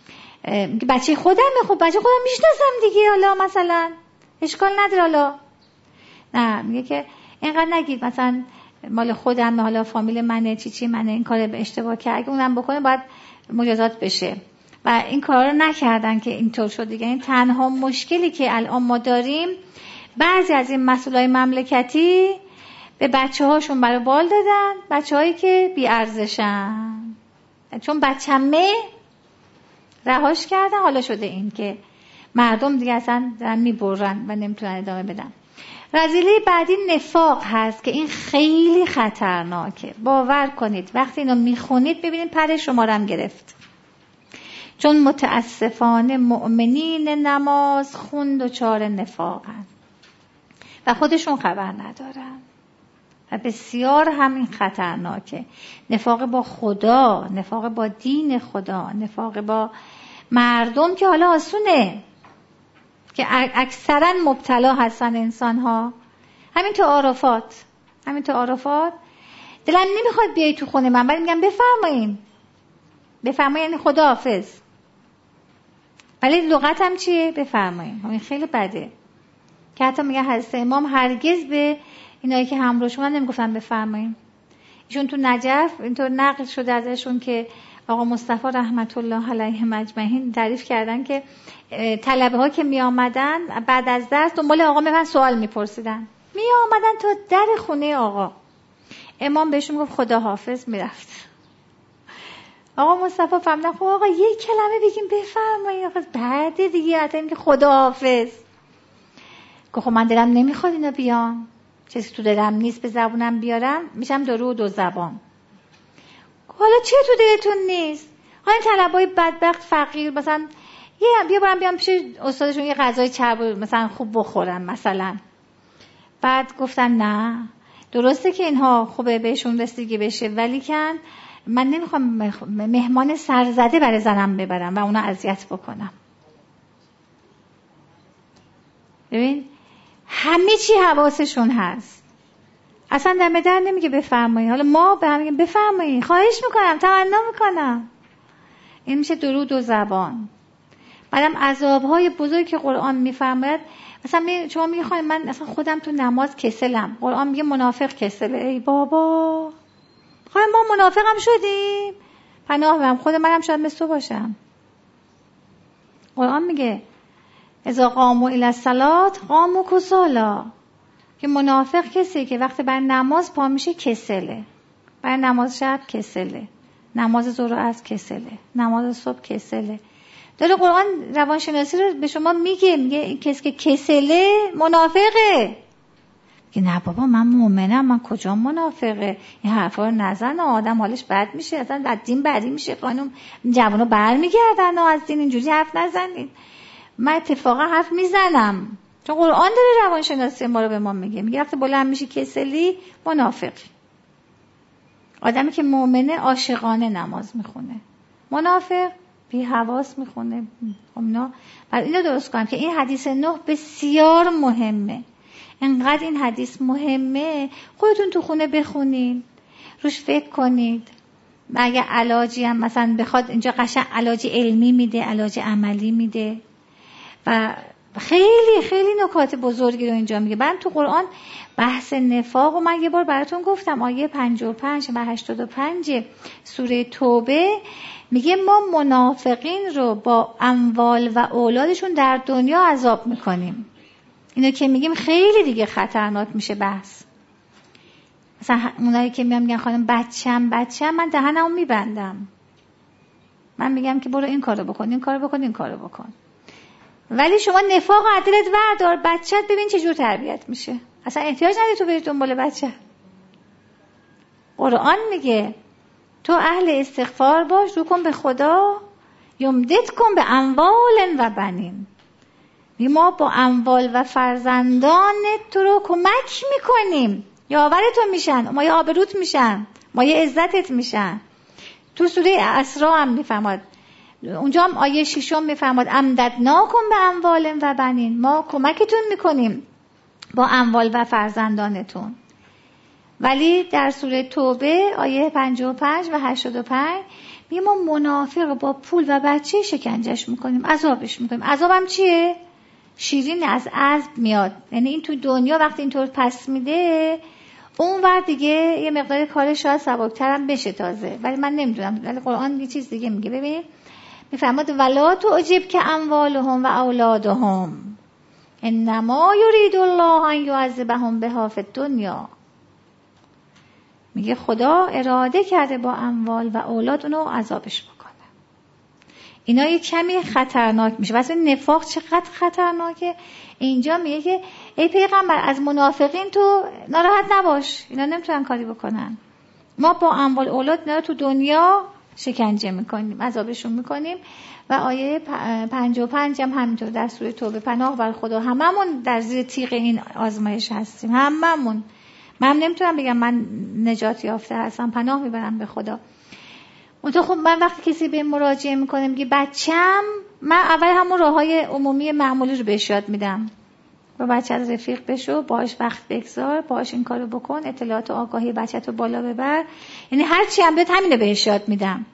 S1: بچه خودمه، خب بچه خودم میشناسم دیگه، حالا مثلا اشکال نداره، حالا نه میگه که اینقدر نگید مثلا مال خودم، حالا فامیل منه، چی چی منه، این کار به اشتباه کرد، اگه اونم بکنه باید مجازات بشه و این کارا رو نکردن که اینطور شد دیگه. این تنها مشکلی که الان ما داریم، بعضی از این مسئولای مملکتی به بچه هاشون برای بال دادن، بچه هایی که بی ارزشن، چون بچه‌مه رهاش کردن، حالا شده این که مردم دیگه اصلا دارن میبرن و نمیتونن ادامه بدن. رذیله بعدی نفاق هست که این خیلی خطرناکه. باور کنید وقتی اینو میخونید ببینید پر شما رو هم گرفت، چون متاسفانه مؤمنین نماز خوند و چار نفاقن و خودشون خبر ندارن و بسیار همین خطرناکه. نفاق با خدا، نفاق با دین خدا، نفاق با مردم که حالا آسونه، که اکثرا مبتلا هستن انسان ها. همین تو عرفات، همین تو عرفات دلم نمیخواد بیای تو خونه من، ولی میگم بفرمایین بفرمایین، یعنی خداحافظ. ولی لغت هم چیه؟ بفرمایید. این خیلی بده که حتی میگه حضرت امام هرگز به اینایی که همراهشون نمیگفتن بفرمایید. ایشون تو نجف اینطور نقل شده ازشون که آقا مصطفی رحمت الله علیهم اجمعین تعریف کردن که طلبه ها که می آمدن بعد از درس دنبال آقا میرن سوال میپرسیدن، می آمدن تا در خونه آقا. امام بهشون گفت خدا حافظ، میرفت. آقا مصطفی فهمیدن خب آقا یک کلمه بگیم بفرمایید، آقا بعد دیگه حتی اینکه خدا حافظ. گفت خب من دلم نمیخواد اینا بیان، چیزی تو دلم نیست به زبونم بیارم، میشم دو رو دو زبان. حالا چه تو دلتون نیست؟ حالا این طلبای بدبخت فقیر مثلا یه بیا برام بیام پیش استادشون یه غذای چرب مثلا خوب بخورن مثلا. بعد گفتن نه، درسته که اینها خوبه بهشون رسیدگی بشه، ولی کن من نمیخوام مهمان سرزده برای زنم ببرم و اونا اذیت بکنم. ببین همه چی حواسشون هست، اصلا دم در نمیگه بفرمایید. حالا ما به هم میگیم بفرمایید، خواهش میکنم، تمنا میکنم. این میشه درود و زبان. بعدم عذابهای بزرگی که قرآن میفرماید، مثلا شما میگه خواهی من اصلا خودم تو نماز کسلم، قرآن میگه منافق کسله. ای بابا، خواهی ما منافق هم شدیم؟ پناه برم، خود منم شاید مثل تو باشم. قرآن میگه اذا قاموا الی الصلاة قاموا کسالا، که منافق کسی که وقتی برای نماز پا میشه کسله، برای نماز شب کسله، نماز ظهر و عصر کسله، نماز صبح کسله. داره قرآن روانشناسی رو به شما میگه، میگه این کسی که کسله منافقه. میگه نه بابا من مؤمنم، من کجا منافقه؟ این حرفا رو نزن، آدم حالش بد میشه، اصلا از دین بری میشه. خانم جوانو برمیگردن از دین، اینجوری حرف نزنید. من اتفاقا حرف میزنم چون قرآن داره روانشناسی ما رو به ما میگه. میگه وقتی بلند میشی کسلی منافق. آدمی که مؤمنه عاشقانه نماز میخونه، منافق بی حواس میخونه. اینا بعد اینو درست کنم که این حدیث نه بسیار مهمه. انقدر این حدیث مهمه خودتون تو خونه بخونید، روش فکر کنید. اگه علاجی هم مثلا بخواد اینجا قشنگ علاج علمی میده، علاج عملی میده و خیلی خیلی نکات بزرگی رو اینجا میگه. من تو قرآن بحث نفاق و من یه بار براتون گفتم، آیه پنجاه و پنج و هشتاد و پنج سوره توبه میگه ما منافقین رو با اموال و اولادشون در دنیا عذاب میکنیم. اینو که میگیم خیلی دیگه خطرناک میشه بحث. مثلا اونایی که میان میگن خانم بچم بچم، من دهنمو میبندم، من میگم که برو این کارو بکن، این کارو بکن، این کارو بکن. ولی شما نفاق عدلت وردار، بچت ببین چه جور تربیت میشه. اصلا احتیاج نداری تو بری دنبال بچه. قرآن میگه تو اهل استغفار باش، رو کن به خدا، یمدت کن به اموال و بنین. ما با اموال و فرزندانت تو رو کمک میکنیم، یاور تو میشن، ما یه آبروت میشن، ما یه عزتت میشن. تو سوره اسراء هم میفرماد، اونجا هم آیه ششم میفرماد امددناکم به اموال و بنین، ما کمکتون میکنیم با اموال و فرزندانتون. ولی در سوره توبه آیه پنجاه و پنج و هشتاد و پنج میگه ما منافق با پول و بچه شکنجش میکنیم، عذابش میکنیم. عذابم چیه؟ شیرین از عذب میاد. یعنی این تو دنیا وقتی اینطور پس میده، اون ور دیگه یه مقدار کارش شاید سبک‌ترم بشه تازه، ولی من نمیدونم. ولی قرآن یه چیز دیگه میگه. ببین میفرماد ولا تعجبک که اموالهم و اولادهم انما یرید الله ان یعذبهم بها فی الدنیا. میگه خدا اراده کرده با اموال و اولاد اونو عذابش بکنه. اینا یه کمی خطرناک میشه. واسه نفاق چقدر خطرناکه. اینجا میگه که ای پیغمبر از منافقین تو ناراحت نباش، اینا نمیتونن کاری بکنن. ما با اموال اولاد اینا تو دنیا شکنجه میکنیم، عذابشون میکنیم. و آیه پنجاه و پنج هم همینطور در سوره توبه پناه بر خدا. هممون در زیر تیغ این آزمایش هستیم، هممون. من نمیتونم بگم من نجات یافته هستم، پناه میبرم به خدا. منتها خب من وقتی کسی به مراجعه میکنه میگه بچم، من اول همون راههای عمومی معمولی رو بهش یاد میدم. با بچه از رفیق بشو، باهاش وقت بگذار، باهاش این کارو بکن، اطلاعات و آگاهی بچه‌تو بالا ببر. یعنی هر چی هم بیاد همینو بهش یاد میدم.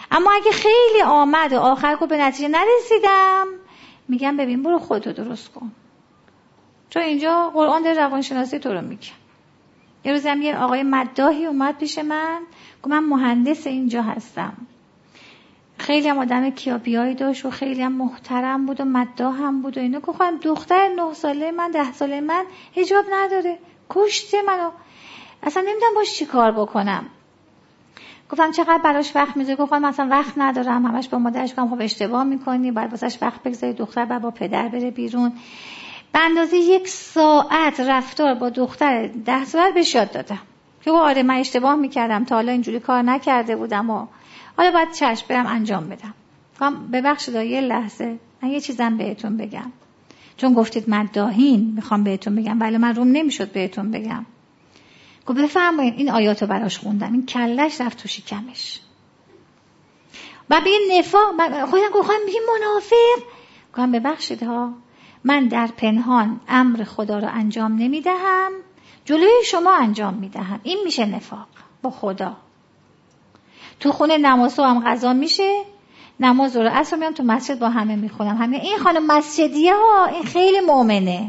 S1: اما اگه خیلی آمد و آخر کو به نتیجه نرسیدم، میگم ببین برو خودتو درست کن، چون اینجا قرآن در روانشناسی تو رو میگه. یه روز هم یه آقای مداحی اومد پیش من، گفت من مهندس اینجا هستم. خیلی هم آدم کیابیایی داشت و خیلی هم محترم بود و مداح هم بود و اینو. گفتم دختر نه ساله من ده ساله من حجاب نداره، کشته منو، اصلا نمیدونم باش چی کار بکنم. گفتم چقدر براش وقت میذاری؟ گفتم مثلا وقت ندارم، همش با مادرش گفتم خب اشتباه میکنی، بعد واسش وقت بگذاری، دختر بعد با پدر بره بیرون. به اندازه یک ساعت رفتار با دختر ده ساله بهش یاد دادم که آره من اشتباه میکردم، تا حالا اینجوری کار نکرده بودم و حالا باید چشم برم انجام بدم. گفتم ببخشید یه لحظه من یه چیزم بهتون بگم، چون گفتید مداحین میخوام بهتون بگم ولی من روم نمیشد بهتون بگم. گفت بفرمایید. این آیاتو براش خوندم، این کلش رفت تو شکمش. بعد به نفاق خودم گفتم میگی منافق. گفتم ببخشید ها، من در پنهان امر خدا رو انجام نمیدهم، جلوی شما انجام میدهم. این میشه نفاق با خدا. تو خونه نماز هم قضا میشه، نماز رو عصر میام تو مسجد با همه میخونم. همه این خانم مسجدیه ها، این خیلی مؤمنه.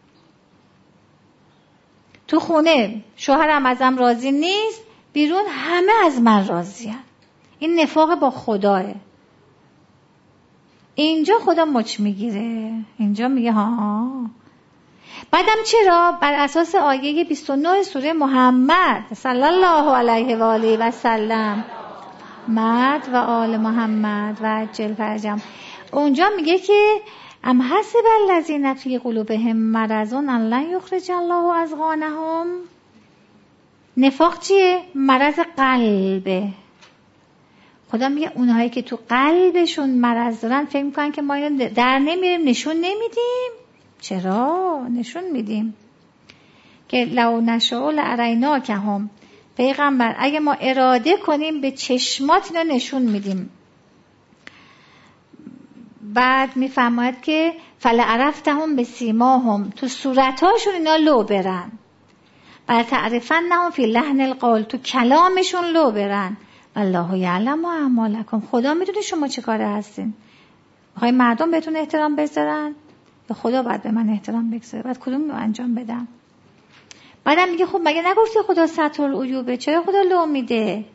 S1: تو خونه شوهرم ازم راضی نیست، بیرون همه از من راضی‌ان. این نفاق با خداه. اینجا خدا مچ میگیره، اینجا میگه ها. بعدم چرا؟ بر اساس آیه بیست و نه سوره محمد صلی الله علیه و آله و سلم، محمد و آل محمد و عجل فرجهم، اونجا میگه که ام حسب الذین فی قلوبهم مرض ان لن یخرج الله اضغانهم. نفاق چیه؟ مرض قلبه. خدا میگه اونهایی که تو قلبشون مرض دارن فکر میکنن که ما اینو در نمیریم، نشون نمیدیم. چرا؟ نشون میدیم که لو نشاء لاریناکهم. پیغمبر اگه ما اراده کنیم به چشمات اینو نشون میدیم. بعد میفرماید که فلعرفتهم بسیماهم، تو صورتاشون اینا لو برن. بعد تعرفنهم فی لحن القول، تو کلامشون لو برن. الله یعلم اعمالکم، خدا میدونه شما چه کاره هستین. میخوای مردم بهتون احترام بذارن یا خدا باید به من احترام بگذاره؟ بعد کدوم رو انجام بدم؟ بعدم میگه خب مگه نگفتی خدا ستر العیوبه، چرا خدا لو میده؟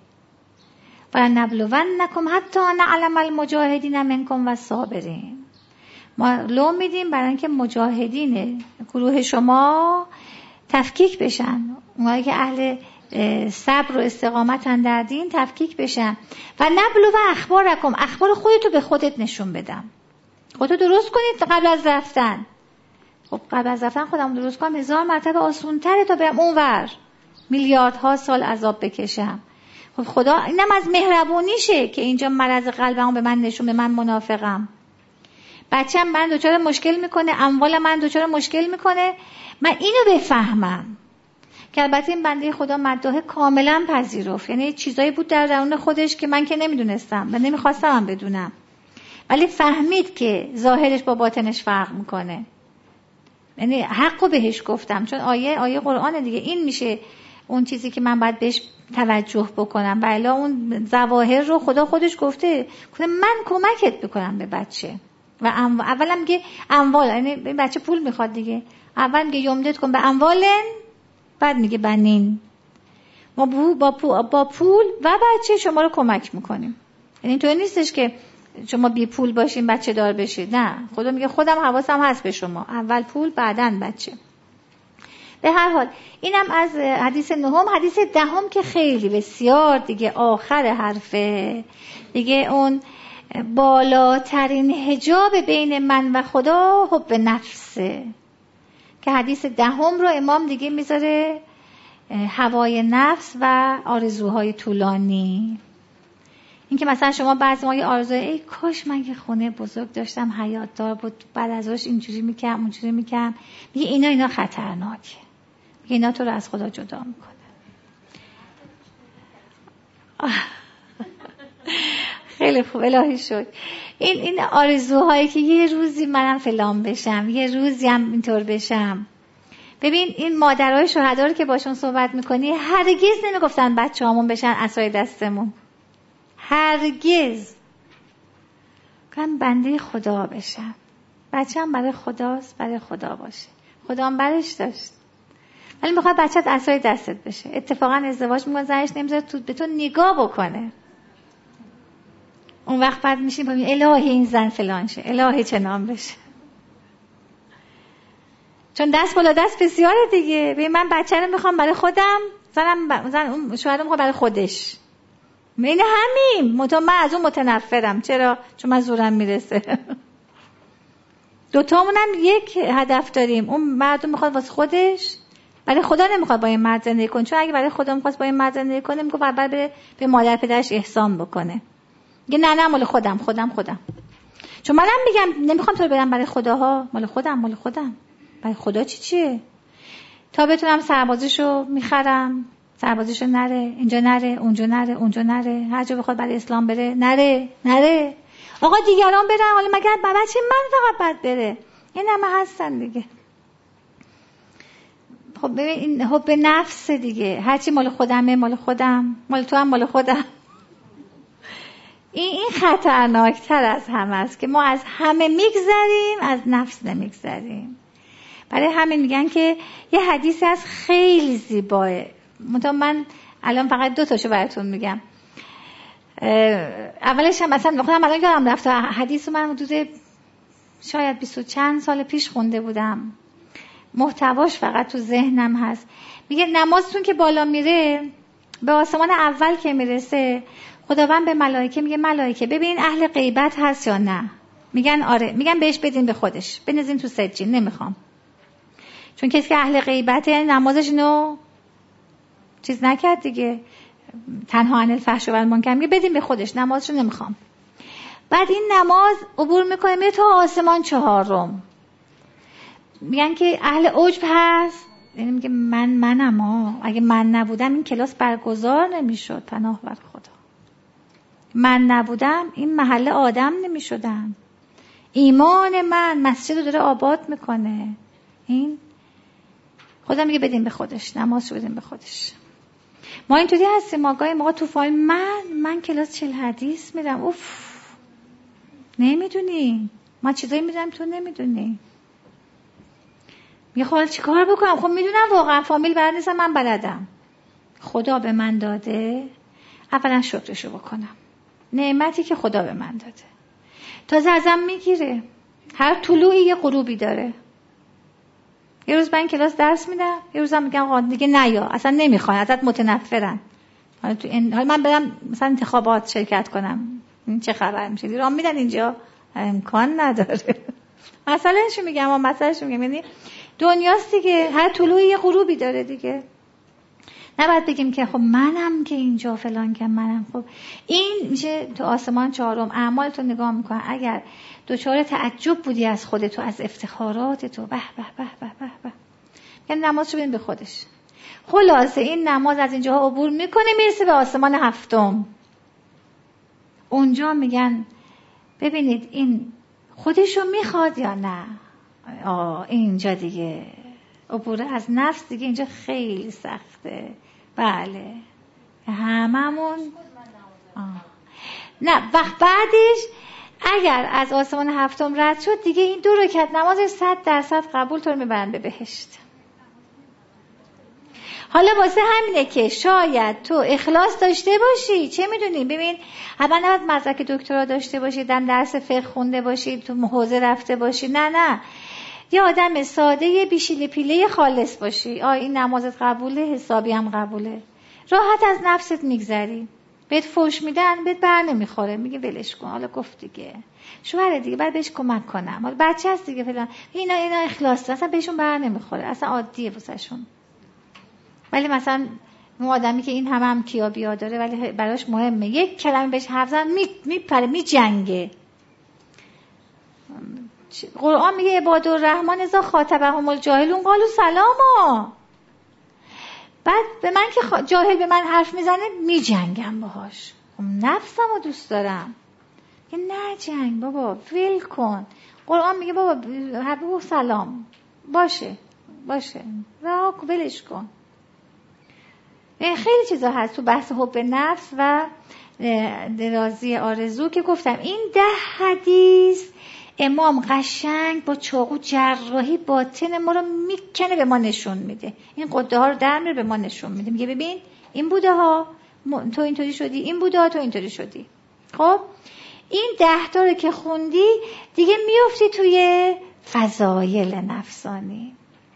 S1: و نبلونکم حتی نعلم المجاهدین منکم و الصابرین. ما لو میدیم برای اینکه مجاهدین گروه شما تفکیک بشن، اونایی که اهل صبر و استقامتن در دین تفکیک بشن. و نبلو و اخبارکم، اخبار خودتو به خودت نشون بدم. خودتو درست کنید قبل از رفتن. خب قبل از رفتن خودم درست کنم هزار مرتبه آسون تره تا برم اونور میلیاردها سال عذاب بکشم. خب خدا اینم از مهربونیشه که اینجا مرض قلبمو به من نشون، به من منافقم. بچه‌م من دوچار مشکل میکنه، اموال من دوچار مشکل میکنه، من اینو بفهمم. که البته این بنده خدا مداح کاملا پذیرفت، یعنی چیزایی بود در درون خودش که من که نمیدونستم و نمیخواستم هم بدونم، ولی فهمید که ظاهرش با باطنش فرق میکنه. یعنی حقو بهش گفتم، چون آیه آیه قرآن دیگه. این میشه اون چیزی که من باید بهش توجه بکنم. بله اون ظواهر رو خدا خودش گفته کنه من کمکت بکنم به بچه. و اولا میگه اموال، یعنی بچه پول میخواد دیگه، اول میگه یمدت کن به اموالن، بعد میگه بنین. ما با پول, با پول و بچه شما رو کمک میکنیم. یعنی اینطوری نیستش که شما بی پول باشین بچه دار بشید، نه. خدا میگه خودم حواسم هست به شما، اول پول بعدن بچه. به هر حال اینم از حدیث نهم. حدیث دهم که خیلی بسیار دیگه آخر حرفه دیگه، اون بالاترین حجاب بین من و خدا حب نفسه، که حدیث دهم رو امام دیگه میذاره هوای نفس و آرزوهای طولانی. این که مثلا شما بعضی ما یه آرزوی ای کاش من یه خونه بزرگ داشتم حیات دار بود، بعد ازش اینجوری میکنم اونجوری میکنم، میگه اینا اینا خطرناکه، میگه اینا تو رو از خدا جدا میکنه. خیلی خوب، الهی شد. این این آرزوهایی که یه روزی منم فلان بشم، یه روزی هم اینطور بشم. ببین این مادرای شهدا رو که باشون صحبت میکنی هرگز نمیگفتن بچه‌هامون بشن عصای دستمون، هرگز کنم بنده خدا بشم. بچه هم برای خداست، برای خدا باشه. خدا هم برش داشت، ولی میخواد بچه‌ت عصای دستت بشه. اتفاقا ازدواج میکنه زنش نمیذاره تو به تو نگاه بکنه. اون وقت بعد میشیم ببین الهی این زن فلان شه، الهی چنان بشه. چون دست بالا دست بسیاره دیگه. ببین من بچه رو میخوام برای خودم، زنم زن اون شوهرم میخواد برای خودش. این همین متو من از اون متنفرم. چرا؟ چون من زورم میرسه. دوتامون هم یک هدف داریم. اون مردم میخواد واسه خودش، برای خدا نمیخواد با این مرد زندگی کنه. چون اگه برای خدا میخواست با این مرد زندگی کنه میگه بعد بره به مادر پدرش احسان بکنه. میگه نه نه مال خودم خودم خودم. چون منم میگم نمیخوام تو رو برم برای خداها، مال خودم مال خودم. برای خدا چی چیه؟ تا بتونم سربازیشو میخرم، سربازیشو نره، اینجا نره، اونجا نره، اونجا نره، هر جا بخواد برای اسلام بره نره، نره. آقا دیگران برن، حالا مگر بچه من فقط باید بره؟ این همه هستن دیگه. خب ببین این حب نفس دیگه. هرچی مال خودمه مال خودم، مال تو هم مال خودم. این این خطرناکتر از همه است که ما از همه میگذریم، از نفس نمیگذریم. برای همین میگن که یه حدیثی از خیلی زیباه. منتها من الان فقط دو تاشو براتون میگم. اولش هم مثلا خودم الان یادم رفت. حدیثو من حدود شاید بیست و چند سال پیش خونده بودم. محتواش فقط تو ذهنم هست. میگه نمازتون که بالا میره، به آسمان اول که میرسه، خداوند به ملائکه میگه ملائکه ببین اهل غیبت هست یا نه. میگن آره. میگن بهش بدین به خودش، بنزین تو سجین. نمیخوام. چون کسی که اهل غیبته نمازش نو چیز نکرد دیگه، تنها عن الفحش و المنکر، میگه بدین به خودش، نمازشو نمیخوام. بعد این نماز عبور میکنه میره تا آسمان چهارم. میگن که اهل عجب هست، یعنی میگه من منم ها، اگه من نبودم این کلاس برگزار نمیشد. پناه بر خدا. من نبودم این محله آدم نمیشدم. ایمان من مسجد رو داره آباد میکنه. این خدا میگه بدین به خودش، نمازشو بدین به خودش. ما اینطوری هستیم آقای ما تو فایل من من کلاس چهل حدیث میرم. اوف نمیدونی ما چیزایی میدونم تو نمیدونی. میگه خب چیکار بکنم؟ خب میدونم واقعا فامیل بلد نیستم، من بلدم. خدا به من داده، اولا شکرشو بکنم. نعمتی که خدا به من داده تازه ازم میگیره. هر طلوعی یه غروبی داره. یه روز من کلاس درس میدم، یه روزم میگم آقا دیگه نیا، اصلا نمیخوان، ازت متنفرن. حالا تو این حالا من برم مثلا انتخابات شرکت کنم، این چه خبر میشه؟ ایران میدن اینجا امکان نداره. مثلاش میگم، اما مثلاش میگم یعنی دنیاست دیگه، هر طلوعی یه غروبی داره دیگه. نباید بگیم که خب منم که اینجا فلان که منم. خب این میشه تو آسمان چهارم. اعمالتو نگاه میکنن، اگر دوچار تعجب بودی از خودتو، از افتخارات تو، به به به به به به، یعنی نمازشو بدین به خودش. خلاصه این نماز از اینجا عبور میکنه میرسه به آسمان هفتم. اونجا میگن ببینید این خودشو میخواد یا نه. آه اینجا دیگه عبور از نفس دیگه اینجا خیلی سخته. بله هممون آه. نه وقت بعدش اگر از آسمان هفتم رد شد دیگه این دو رکعت نماز صد درصد قبول تو رو میبرن به بهشت. حالا واسه همینه که شاید تو اخلاص داشته باشی، چه میدونی، ببین اول نباید مدرک دکترا داشته باشی، دم درس فقه خونده باشی، تو حوزه رفته باشی، نه نه، یه آدم ساده بیشیله پیله خالص باشی. آه این نمازت قبوله، حسابی هم قبوله، راحت از نفست میگذری. بهت فوش میدن بهت بر نمیخوره، میگه ولش کن، حالا گفت دیگه شوهر دیگه بعد بهش کمک کنم، حالا بچه هست دیگه فلان، اینا اینا اخلاص اصلا بهشون بر نمیخوره، اصلا عادیه واسهشون. ولی مثلا اون آدمی که این همه هم کیا بیا داره ولی براش مهمه یک کلمه بهش حرف زدن میپره میجنگه. قرآن میگه عباد الرحمن اذا خاطبهم الجاهلون قالوا سلاما. بعد به من که جاهل به من حرف میزنه میجنگم باهاش. نفسمو دوست دارم که نه جنگ بابا، ول کن. قرآن میگه بابا حبیب سلام باشه باشه، راه ولش کن. خیلی چیزا هست تو بحث حب نفس و درازی آرزو که گفتم این ده حدیث امام قشنگ با چاقو جراحی باطن ما رو میکنه به ما نشون میده. این قده ها رو در میاره به ما نشون میده. میگه ببین این بوده ها تو اینطوری شدی، این بوده ها تو اینطوری شدی. خب این ده تا رو که خوندی دیگه میفتی توی فضایل نفسانی.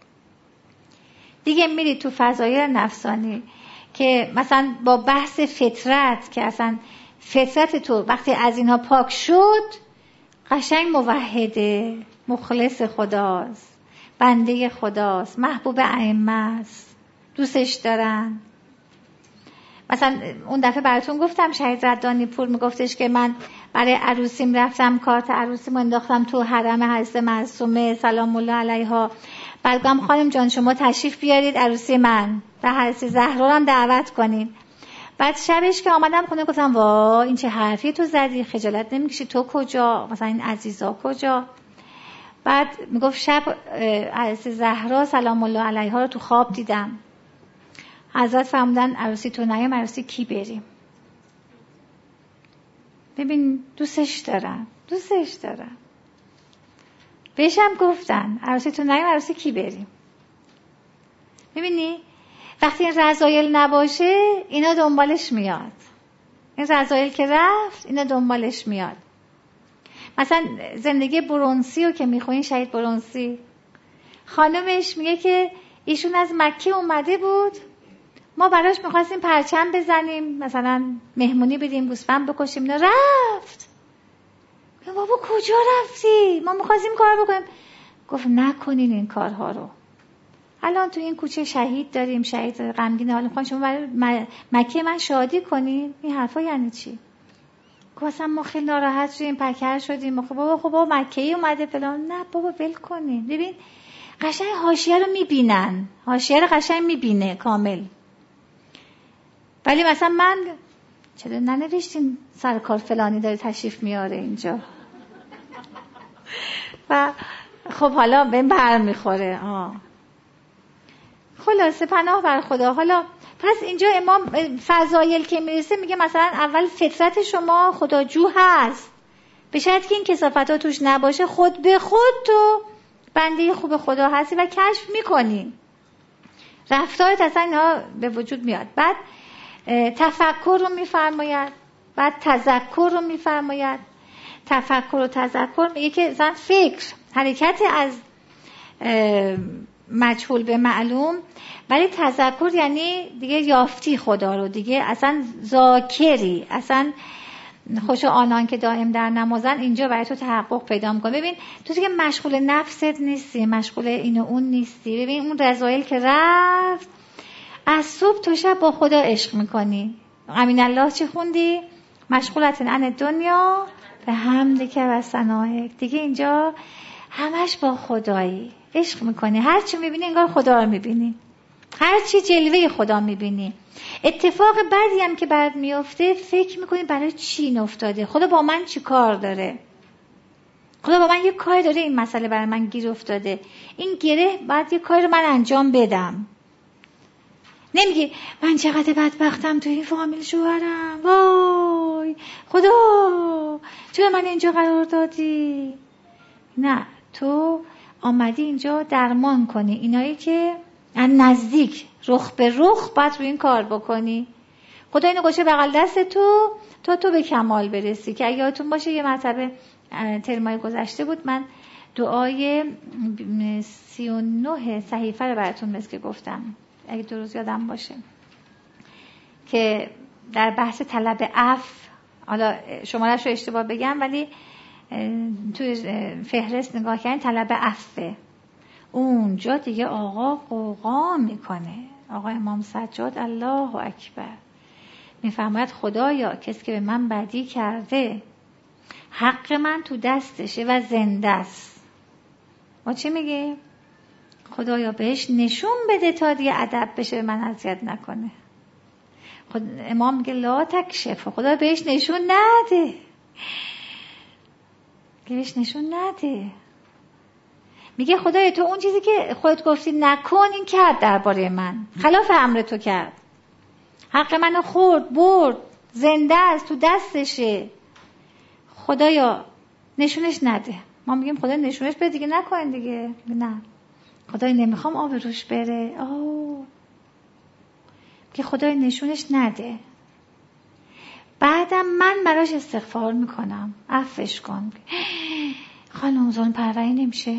S1: دیگه میری تو فضایل نفسانی که مثلا با بحث فطرت که اصلا فطرت تو وقتی از اینها پاک شد قشنگ موحده، مخلص خداست، بنده خداست، محبوب ائمه است، دوستش دارن. مثلا اون دفعه براتون گفتم شهید رادانی پور میگفتش که من برای عروسیم رفتم کارت عروسیمو انداختم تو حرم حضرت معصومه سلام الله علیها. بعد گفتم خانم جان شما تشریف بیارید عروسی من و حضرت زهرا هم دعوت کنین. بعد شبش که آمدم خونه گفتم وا این چه حرفی تو زدی، خجالت نمیکشی؟ تو کجا؟ مثلا این عزیزا کجا؟ بعد میگفت شب حضرت زهرا سلام الله علیها رو تو خواب دیدم. حضرت فرمودن عروسی تو نیم، عروسی کی بریم؟ ببین دوستش دارن، دوستش دارن. بهشم گفتن عروسی تو نیم، عروسی کی بریم؟ ببینی وقتی این رذایل نباشه اینا دنبالش میاد. این رذایل که رفت اینا دنبالش میاد. مثلا زندگی برونسی رو که میخونین شهید برونسی، خانمش میگه که ایشون از مکه اومده بود، ما براش میخواستیم پرچم بزنیم، مثلا مهمونی بدیم، گوسفند بکشیم، اینا رفت. بابا کجا رفتی؟ ما میخواستیم کار بکنیم. گفت نکنین این کارها رو. الان تو این کوچه شهید داریم، شهید غمگین، حالا میخوان شما برای مکه من شادی کنین. این حرفا یعنی چی؟ گفتم ما خیلی ناراحت شدیم، پکر شدیم. خب بابا خب بابا مکه‌ای اومده فلان. نه بابا ول کنین. ببین قشنگ حاشیه رو میبینن، حاشیه رو قشنگ میبینه کامل. ولی مثلا من چرا ننوشتین سرکار فلانی داره تشریف میاره اینجا؟ و خب حالا بهم بر میخوره. آه خلاصه پناه بر خدا. حالا پس اینجا امام فضایل که میرسه میگه مثلا اول فطرت شما خداجو هست، به شرط که این کثافت‌ها توش نباشه خود به خود تو بنده خوب خدا هستی و کشف میکنی، رفتارت اصلا اینها به وجود میاد. بعد تفکر رو میفرماید، بعد تذکر رو میفرماید. تفکر و تذکر میگه که مثلا فکر حرکت از مجهول به معلوم، ولی تذکر یعنی دیگه یافتی خدا رو، دیگه اصلا ذاکری، اصلا خوش آنان که دائم در نمازن، اینجا برای تو تحقق پیدا میکنه. ببین تو دیگه مشغول نفست نیستی، مشغول این و اون نیستی. ببین اون رذایل که رفت، از صبح تا شب با خدا عشق میکنی. امین الله چی خوندی؟ مشغولتن عن دنیا به حمدک و ثنائک. دیگه اینجا همش با خدایی عشق میکنی، هر چی میبینی انگار خدا رو میبینی، هر چی جلوه خدا میبینی. اتفاق بعدی هم که برات میفته فکر میکنی برای چی افتاده، خدا با من چی کار داره، خدا با من یه کار داره، این مسئله برای من گیر افتاده، این گره بعد یه کار رو من انجام بدم. نمیگی من چقدر بدبختم تو این فامیل شوهرم، وای خدا چرا من اینجا قرار دادی. نه، تو آمدی اینجا درمان کنی اینایی که از نزدیک رخ به رخ باید روی این کار بکنی. خدا اینو گوشه بغل دست تو تا تو به کمال برسی. که اگه یادتون باشه یه مرتبه ترمای گذشته بود من دعای سی و نه صحیفه رو براتون مثل که گفتم اگه درست یادم باشه، که در بحث طلب عفو، حالا شماره‌اش رو اشتباه بگم ولی توی فهرست نگاه کردن طلب عفو، اونجا دیگه آقا قوقا میکنه. آقا امام سجاد الله اکبر میفرماید خدایا کسی که به من بدی کرده حق من تو دستشه و زنده است. ما چی میگیم؟ خدایا بهش نشون بده تا دیگه ادب بشه، به من اذیت نکنه. خود امام میگه لا تکشف، خدا بهش نشون نده، بهش نشون نده. میگه خدایا تو اون چیزی که خودت گفتی نکن این کرد درباره من، خلاف امر تو کرد. حق منو خورد، برد، زنده است، تو دستشه. خدایا نشونش نده. ما میگیم خدا نشونش بده دیگه، نکن دیگه. نه خدای نمیخوام آب روش بره. آه که خدای نشونش نده. بعدم من براش استغفار میکنم، عفوش کن. خانم ظلم پروری نمیشه،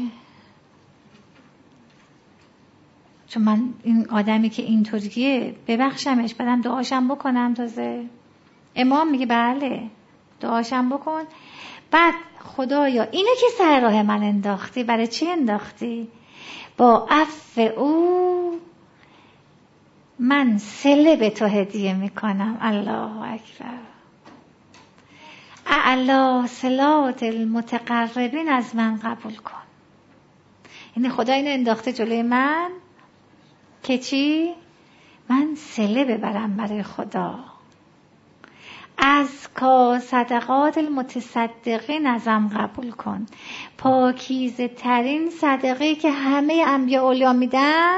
S1: چون من این آدمی که اینطوریه ببخشمش، بعدم دعاشم بکنم. تازه امام میگه بله دعاشم بکن. بعد خدایا اینه که سر راه من انداختی، برای چی انداختی؟ با عفو او من صله به تو هدیه میکنم. الله اکبر. اعلی صلات المتقربین از من قبول کن. یعنی خدا اینو انداخته جلوی من که چی؟ من صله ببرم برای خدا. از کا صدقات المتصدقین ازم قبول کن. پاکیزه ترین صدقه که همه انبیا اولیا میدن،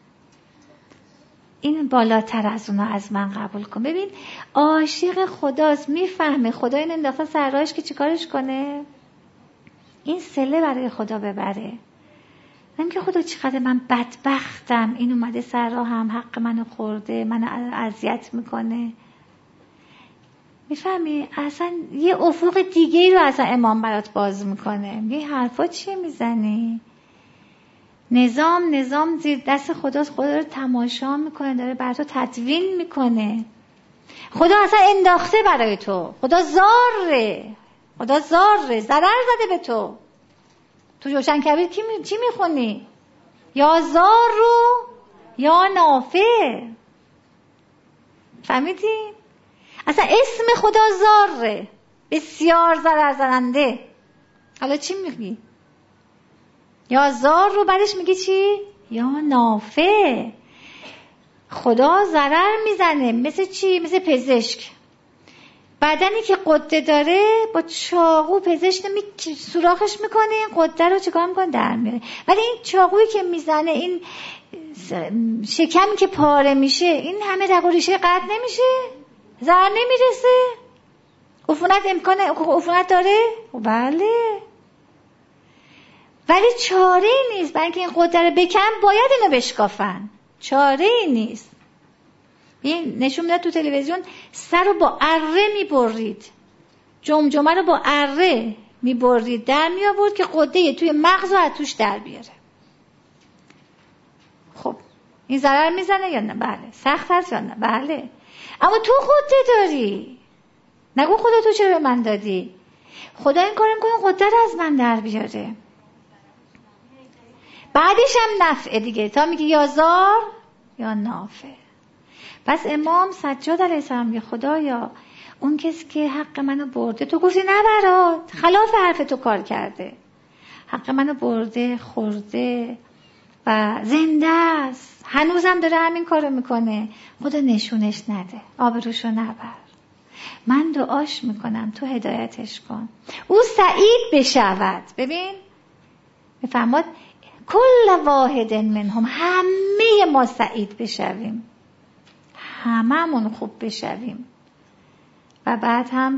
S1: این بالاتر از اونا از من قبول کن. ببین عاشق خداست، میفهمه خدا این انداخته سر راهش که چیکارش کنه؟ این صله برای خدا ببره. نمیگه خدا چقدر من بدبختم، این اومده سر راهم، حق منو خورده، منو اذیت میکنه. میفهمی؟ اصلا یه افق دیگه رو اصلا امام برات باز میکنه. میگه حرفا چیه میزنی؟ نظام نظام زیر دست خداست، خدا رو تماشا میکنه، داره برای تو تدوین میکنه. خدا اصلا انداخته برای تو. خدا زاره، خدا زاره، ضرر زده به تو. تو جوشن کبیر کی می... چی میخونی؟ یا زار رو یا نافع. فهمیدین؟ اصلا اسم خدا زاره، بسیار ضرر زننده. حالا چی میگی؟ یا زار رو بعدش میگه چی؟ یا نافع. خدا ضرر میزنه. مثل چی؟ مثل پزشک. بدنی که قده داره با چاقو پزشک می... سوراخش میکنه، این قده رو چیکار میکنه؟ در میاره. ولی این چاقویی که میزنه، این شکمی که پاره میشه، این همه رگ و ریشه قطع نمیشه؟ ضرر نمیرسه؟ عفونت امکان عفونت داره؟ بله. ولی چاره ای نیست. برای اینکه این قده رو بکن باید اینو بشکافن. چاره ای نیست. این نشون میداد تو تلویزیون سر رو با اره میبرید، جمجمه رو با اره میبرید، در میآورد که قده توی مغز رو از توش در بیاره. خب این ضرر میزنه یا نه؟ بله. سخت هست یا نه؟ بله. اما تو قده داری، نگو خدا تو چرا به من دادی. خدا این کار میکنه قده رو از من در بیاره. بعدش هم نفع دیگه، تا میگه یا زار یا نافع. پس امام سجاد علیه السلام میگه خدایا اون کسی که حق منو برده، تو گفتی نبرات، خلاف حرف تو کار کرده، حق منو برده، خورده و زنده است، هنوزم داره همین کارو میکنه، خدا نشونش نده، آبروشو نبر. من دعاش میکنم تو هدایتش کن، او سعید بشود. ببین میفهمد کل واحد منهم، همه ما سعید بشویم، هممون خوب بشویم. و بعد هم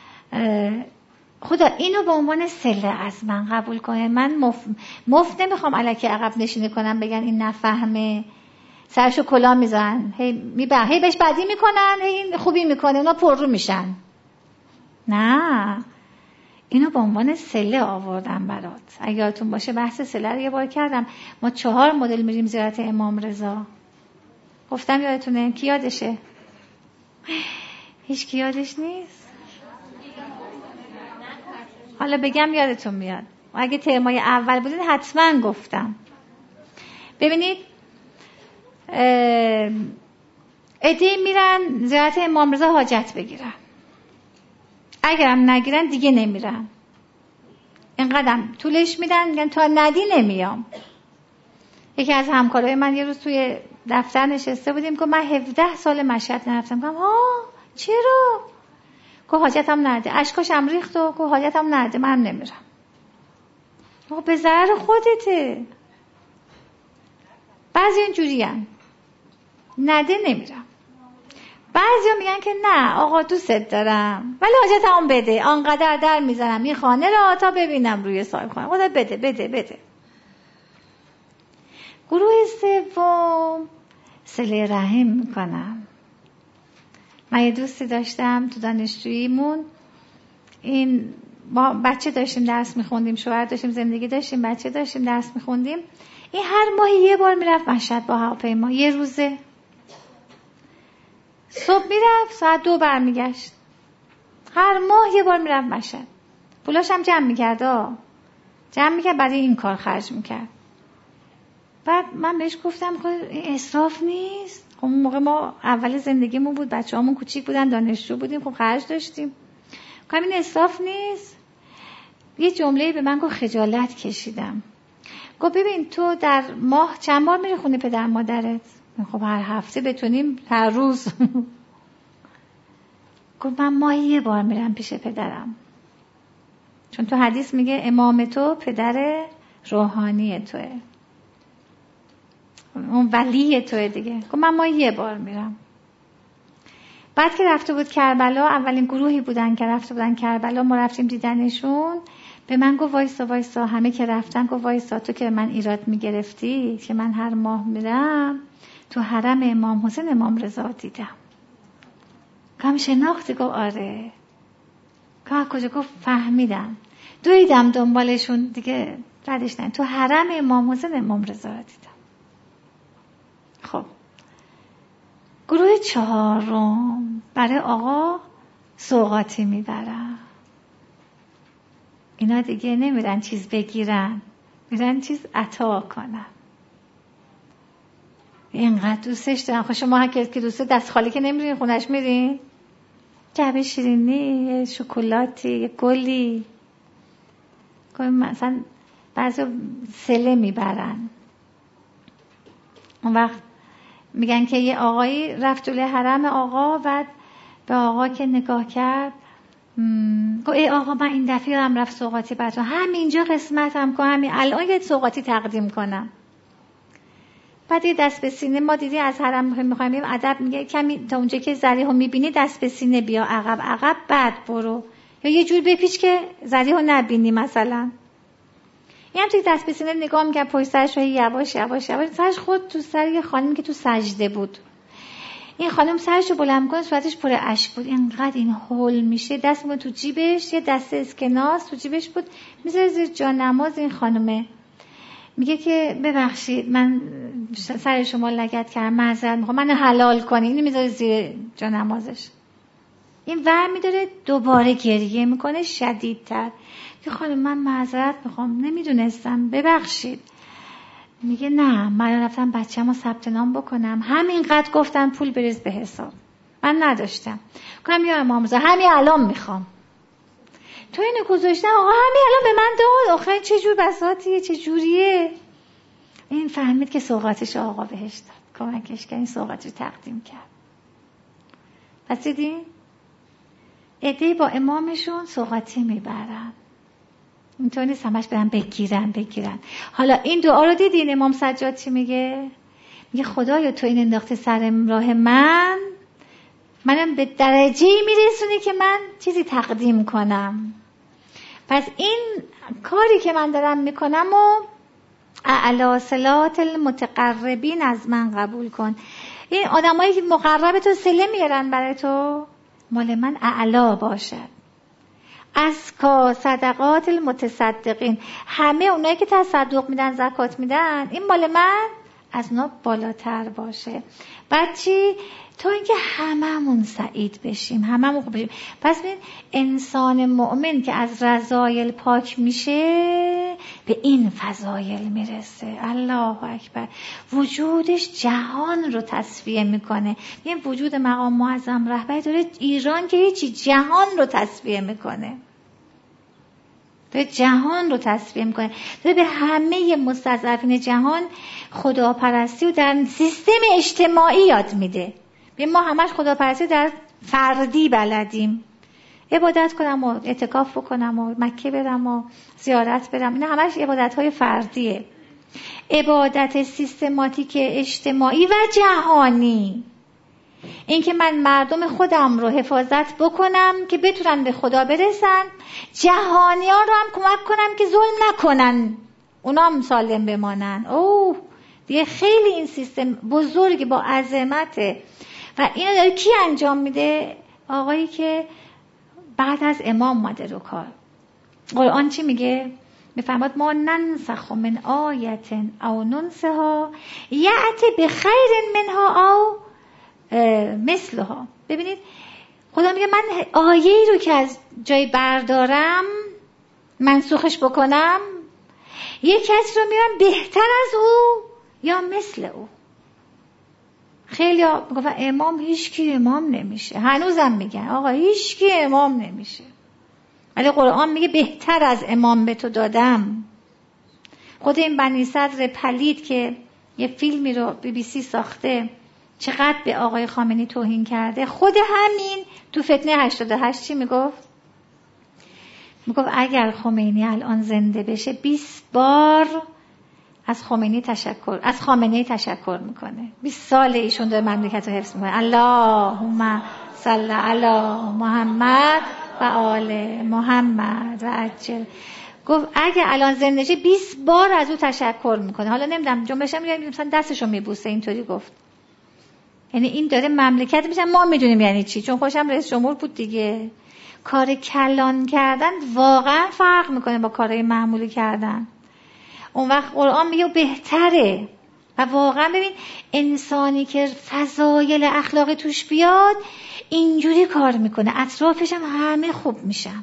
S1: خدا اینو به عنوان صله از من قبول کنه. من مف... مفت نمیخوام الکی عقب نشینی کنم بگن این نفهمه، سرشو کلا میزن، هی میبه هی بهش بدی میکنن، هی خوبی میکنه، اونا پر رو میشن. نه، اینو به عنوان صله آوردم برات. اگه یادتون باشه بحث صله رو یه بار کردم. ما چهار مدل میریم زیارت امام رضا. گفتم یادتونه؟ کی یادشه؟ هیچ کی یادش نیست؟ حالا بگم یادتون میاد. اگه ترمای اول بودین حتما گفتم. ببینید عده‌ای میرن زیارت امام رضا حاجت بگیرن، اگرم نگیرن دیگه نمیرن. اینقدر طولش میدن، میگن تا ندی نمیام. یکی از همکارای من یه روز توی دفتر نشسته بودیم که من هفده سال مشهد نرفتم. گفتم ها چرا؟ که حاجتم نرده، اشکاشم ریخت و که حاجتم نرده، من نمیرم. آقا به ضرر خودته. بعضی اینجوری هم نده نمیرم. بعضیا میگن که نه آقا دوست دارم ولی حاجتمون بده، آنقدر در میزنم این خانه را تا ببینم روی صاحب خانه، خدا بده بده بده. گروه سوم صله رحم میکنم. من یه دوستی داشتم تو دانشجوییمون، این ما بچه داشتیم درس میخوندیم، شوهر داشتیم زندگی داشتیم، بچه داشتیم درس میخوندیم. این هر ماه یه بار میرفت مشهد با هواپیما، یه روزه صبح میرفت ساعت دو برمیگشت. هر ماه یه بار میرفت مشهد. پولاش هم جمع میکرد آه. جمع میکرد برای این کار خرج میکرد. بعد من بهش گفتم خب این اسراف نیست؟ خب اون موقع ما اول زندگیمون بود، بچه همون کوچیک بودن، دانشجو بودیم، خب خرج داشتیم. خب این اسراف نیست؟ یه جمله‌ای به من گفت، خجالت کشیدم. گفت ببین تو در ماه چند بار میری خونه پدر مادرت؟ خب هر هفته بتونیم هر روز. گفت من ماهی یه بار میرم پیش پدرم، چون تو حدیث میگه امام تو پدر روحانی توه، اون ولی توه دیگه. گفت من ماهی یه بار میرم. بعد که رفته بود کربلا، اولین گروهی بودن که رفته بودن کربلا، ما رفتیم دیدنشون. به من گفت وایسا وایسا، همه که رفتن گفت وایسا، تو که من ایراد میگرفتی که من هر ماه میرم تو حرم امام حسین امام رضا دیدم. کم شناختی؟ گفت آره. که کجا؟ گفت فهمیدم، دویدم دنبالشون دیگه ردش نه، تو حرم امام حسین امام رضا دیدم. خب گروه چهارم برای آقا سوغاتی میبرن. اینا دیگه نمیرن چیز بگیرن، میرن چیز عطا کنن. اینقدر دوستش دارن. خب شما هر کسی که دوست دست خالی که نمیرین خونش میرین؟ جعبه شیرینی، یه شکلاتی، یه گلی، مثلا بعضی سله میبرن. اون وقت میگن که یه آقایی رفت جلوی حرم آقا، بعد به آقا که نگاه کرد گفت ای آقا من این دفعه هم رفت سوغاتی براتون، همینجا قسمتم کنم، همین الان یه سوغاتی تقدیم کنم. بعد یه دست به سینه، ما دیدی از حرم میخوایم بریم، ادب میگه کمی تا اونجا که ذریحو میبینی دست به سینه بیا، عقب عقب بعد برو، یا یه جور بپیچ که ذریحو نبینی مثلا. این هم توی دست به سینه نگاه میکرد پشت سرش، یواش یواش یواش سرش خود تو سر یه خانمی که تو سجده بود. این خانم سرش رو بلند کنه، صورتش پر اشک بود، اینقدر این هول میشه، دست میکنه تو جیبش، یه دسته اسکناس تو جیبش بود، میذاره زیر جانماز این خانمه. میگه که ببخشید من سر شما لگد کردم، معذرت میخوام، منو حلال کنی. اینو میذاره زیر جانمازش. این ور میداره دوباره گریه میکنه شدیدتر که خانم من معذرت میخوام، نمیدونستم، ببخشید. میگه نه من رفتم بچه‌مو ثبت نام بکنم، همینقدر گفتن پول بریز به حساب، من نداشتم. گفتم یا امام رضا همین الان میخوام. تو اینو گذاشتن آقا همین الان به من داد. آخه چه جور بساطیه، چه جوریه؟ این فهمید که سوغاتش آقا بهش داد، کمکش کرد، این سوغاتش تقدیم کرد. پس دیدین عده‌ای با امامشون سوغاتی میبرن، اینطور نیست همش برن بگیرن بگیرن. حالا این دعا رو دیدین امام سجاد چی میگه؟ میگه خدایا تو این انداخته سر راه من، منم به درجه‌ای میرسونی که من چیزی تقدیم کنم. پس این کاری که من دارم میکنم و اعلی صلات المتقربین از من قبول کن. این آدمایی که مقرب تو سله میارن برای تو، مال من اعلا باشد. از کا صدقات المتصدقین، همه اونایی که تصدق میدن زکات میدن، این مال من از اونا بالاتر باشه. بعد چی؟ تا اینکه هممون سعید بشیم، هممون خوب بشیم. پس ببین انسان مؤمن که از رذایل پاک میشه به این فضایل میرسه. الله اکبر. وجودش جهان رو تصفیه میکنه. این وجود مقام معظم رهبری داره ایران که هیچی، جهان رو تصفیه میکنه، داره جهان رو تصفیه میکنه، داره به همه مستضعفین جهان خداپرستی و در سیستم اجتماعی یاد میده. ببین ما همش خداپرستی در فردی بلدیم، عبادت کنم و اعتکاف بکنم و مکه برم و زیارت برم، اینا همش عبادت‌های فردیه. عبادت سیستماتیک اجتماعی و جهانی اینکه من مردم خودم رو حفاظت بکنم که بتونن به خدا برسن، جهانیان رو هم کمک کنم که ظلم نکنن، اونا هم سالم بمانن. اوه دیگه خیلی این سیستم بزرگی با عظمته. و اینو داره کی انجام میده؟ آقایی که بعد از امام اومده رو کار. قرآن چی میگه؟ میفرماد ما ننسخ من آیت او ننسها یأتی بخیر منها او مثلها. ببینید خدا میگه من آیه‌ای رو که از جای بردارم منسوخش بکنم، یک کسی رو میارم بهتر از او یا مثل او. خیلی ها میگن امام هیچ کی امام نمیشه، هنوزم میگن آقا هیچ کی امام نمیشه، ولی قرآن میگه بهتر از امام به تو دادم. خود این بنی صدر پلید که یه فیلمی رو بی بی سی ساخته چقدر به آقای خامنه‌ای توهین کرده، خود همین تو فتنه هشتاد و هشت چی میگفت؟ میگفت اگر خمینی الان زنده بشه بیست بار از خمینی تشکر از خامنه‌ای تشکر میکنه. بیست سال ایشون داره مملکت رو حفظ میکنه. اللهم صل علی محمد و آل محمد و عجل. گفت اگه الان زنده شه بیست بار از او تشکر میکنه. حالا نمیدونم جنبش میاد مثلا دستشو میبوسه، اینطوری گفت. یعنی این داره مملکت میشه. ما میدونیم یعنی چی، چون خوشم رئیس جمهور بود دیگه. کار کلان کردن واقعا فرق میکنه با کارهای معمولی کردن. اون وقت قرآن میگه بهتره. و واقعا ببین انسانی که فضایل اخلاقی توش بیاد اینجوری کار میکنه، اطرافش هم همه خوب میشن.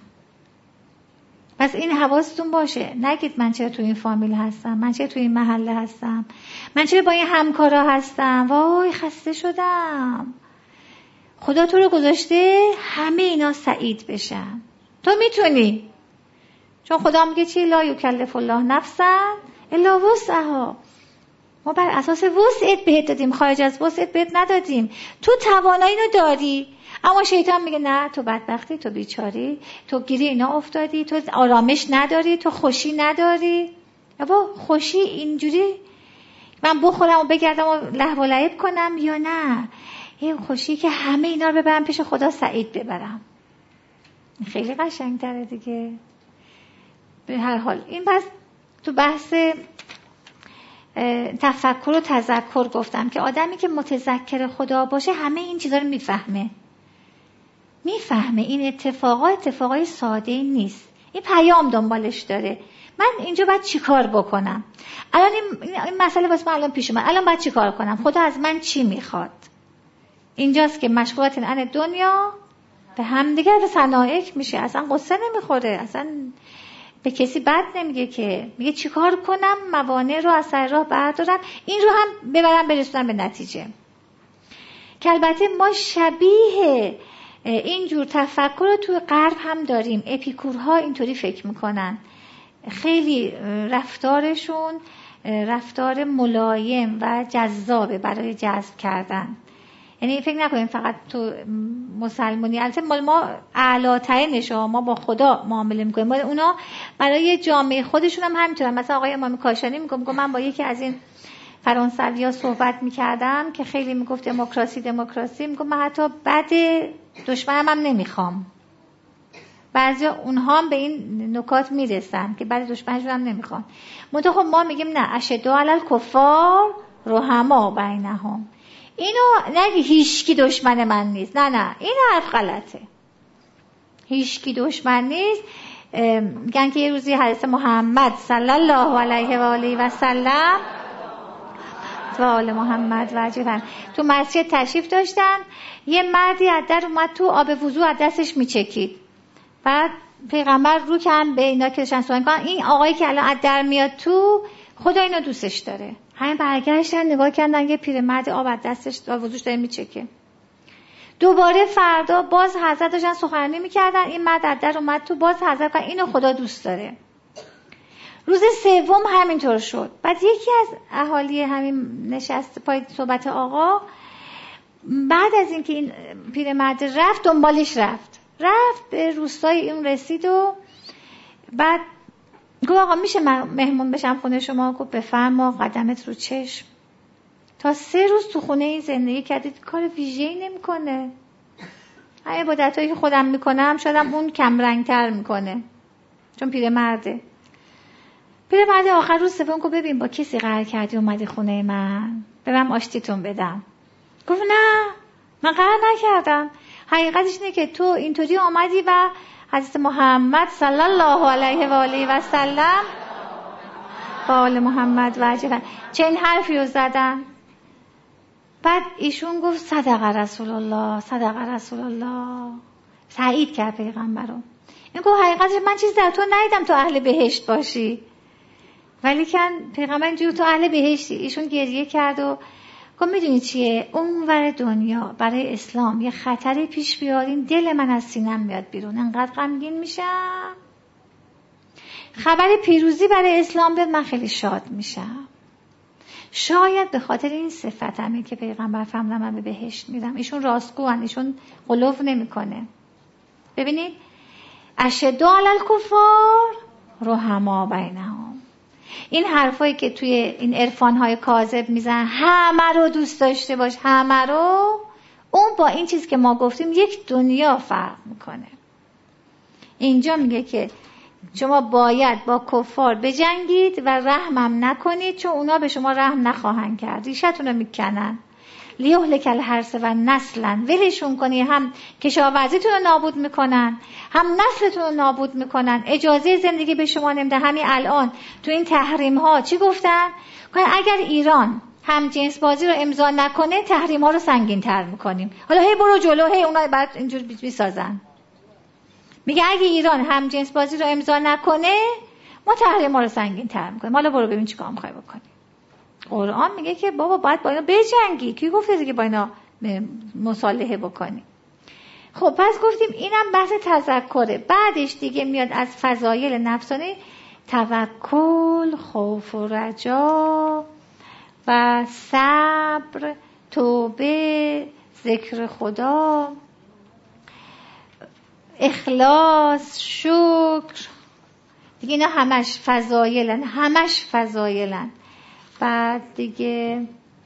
S1: پس این حواستون باشه، نگید من چرا تو این فامیل هستم، من چرا تو این محله هستم، من چرا با این همکارا هستم، وای خسته شدم. خدا تو رو گذاشته همه اینا سعید بشن. تو میتونی، چون خدا میگه چی؟ لا یکلف الله نفسا الا وسعها. ما بر اساس وسعت بهت دادیم، خارج از وسعت بهت ندادیم. تو توانایی رو داری، اما شیطان میگه نه تو بدبختی، تو بیچاری، تو گیری اینا افتادی، تو آرامش نداری، تو خوشی نداری. بابا خوشی اینجوری من بخورم و بگردم و لهو و لعب کنم یا نه این خوشی که همه اینا رو ببرم پیش خدا سعید ببرم؟ خیلی قشنگ‌تره دیگه. به هر حال این پس تو بحث تفکر و تذکر گفتم که آدمی که متذکر خدا باشه همه این چیزا رو میفهمه. میفهمه این اتفاقات اتفاقای ساده ای نیست، این پیام دنبالش داره. من اینجا باید چی کار بکنم؟ الان این, این مسئله واسه من الان پیش اومد، الان باید چی کار کنم؟ خدا از من چی میخواد؟ اینجاست که مشغولات ان دنیا به همدیگر به صنایع میشه. اصلا قصه نمیخوره، اصلا به کسی بد نمیگه، که میگه چی کار کنم موانع رو از سر راه بردارم، این رو هم ببرم برسونم به نتیجه. که البته ما شبیه اینجور تفکر رو توی غرب هم داریم. اپیکورها اینطوری فکر میکنن، خیلی رفتارشون رفتار ملایم و جذابه برای جذب کردن. یعنی فکر نکنیم فقط تو مسلمانی، البته مال ما اعلاترینش، ما با خدا معامله میکنیم، مال اونا برای جامعه خودشون هم همینطورن. مثلا آقای امام کاشانی میگه میگه من با یکی از این فرانسوی‌ها صحبت میکردم که خیلی میگفت دموکراسی دموکراسی، میگه من حتی بد دشمنم هم نمیخوام. بعضی اونها هم به این نکات میرسن که بعد دشمنشون هم نمیخوان. منتها خب ما میگیم نه، اشدوا علی الکفار رحما بینهم. اینو نگی هیچکی دشمن من نیست، نه نه این حرف غلطه. هیچکی دشمن نیست. میگن که یه روزی حضرت محمد صلی الله علیه و آله و سلم و آل محمد و اجمعین تو مسجد تشریف داشتن، یه مردی از در اومد تو، آب وضو از دستش میچکید. بعد پیغمبر رو کن به اینا که داشتن سوال کنن، این آقایی که الان از در میاد تو خدا اینو دوستش داره. همین برگشتن نگاه کردن یه پیرمرد آب از دستش آب وضوش داره میچکه. دوباره فردا باز حضرت داشتن سخنرانی میکردن، این مرد از در اومد تو، باز حضرت گفت اینو خدا دوست داره. روز سوم همینطور شد. بعد یکی از اهالی همین نشست پای صحبت آقا، بعد از اینکه این پیرمرد رفت دنبالش رفت رفت به روستای اون رسید و بعد گفت آقا میشه من مهمون بشم خونه شما؟ گفت بفرما، قدمت رو چشم. تا سه روز تو خونه این زندگی کردید، کار ویژه‌ای نمی‌کنه. همین عبادتایی که خودم میکنم شایدم اون کم رنگ‌تر میکنه، چون پیرمرده. پیرمرد آخر روز سوم گفت ببین با کسی قرار کردی اومدی خونه من، برم آشتیتون بدم. گفت نه من قرار نکردم، حقیقتش اینه که تو اینطوری آمدی و حضرت محمد صلی الله علیه و آله و سلم با آل محمد واجبن چه این حرفی رو زدن. بعد ایشون گفت صدق رسول الله، صدق رسول الله، تایید کرد پیغمبر رو. این گفت حقیقتش من چیز در تو ندیدم تو اهل بهشت باشی، ولی کن پیغمبر اینجور تو اهل بهشتی. ایشون گریه کرد و گفت میدونی چیه، اون ور دنیا برای اسلام یه خطری پیش بیاد این دل من از سینم میاد بیرون، انقدر غمگین میشم. خبر پیروزی برای اسلام بیاد من خیلی شاد میشم. شاید به خاطر این صفتمه که پیغمبر فرمودن من به بهشت میرم. ایشون راستگوان، ایشون غلو نمیکنه. ببینید اشد علی الکفار رحما بینهم، این حرفایی که توی این عرفان‌های کاذب میزنن همه رو دوست داشته باش، همه رو، اون با این چیز که ما گفتیم یک دنیا فرق میکنه. اینجا میگه که شما باید با کفار بجنگید و رحمم نکنید، چون اونا به شما رحم نخواهند کرد، ریشتون رو میکنن. لیهلک الحرث و نسلا، ولشون کنی، هم کشاورزیتون رو نابود میکنن، هم نسلتون رو نابود میکنن، اجازه زندگی به شما نمیدن. همین الان تو این تحریم ها چی گفتن؟ اگر ایران هم جنس بازی رو امضا نکنه تحریم ها رو سنگین تر میکنیم. حالا هی برو جلو، هی اونا بعد اینجور میسازن. میگه اگه ایران هم جنس بازی رو امضا نکنه ما تحریم ها رو سنگین تر میکنیم. حالا برو ببین چیکار میخوای بکنی. قرآن میگه که بابا باید با اینا بجنگی. کی گفته که با اینا مصالحه بکنی؟ خب پس گفتیم اینم بحث تذکره. بعدش دیگه میاد از فضایل نفسانی توکل، خوف و رجا و صبر، توبه، ذکر خدا، اخلاص، شکر. دیگه اینا همش فضایلن، همش فضایلن. بعد دیگه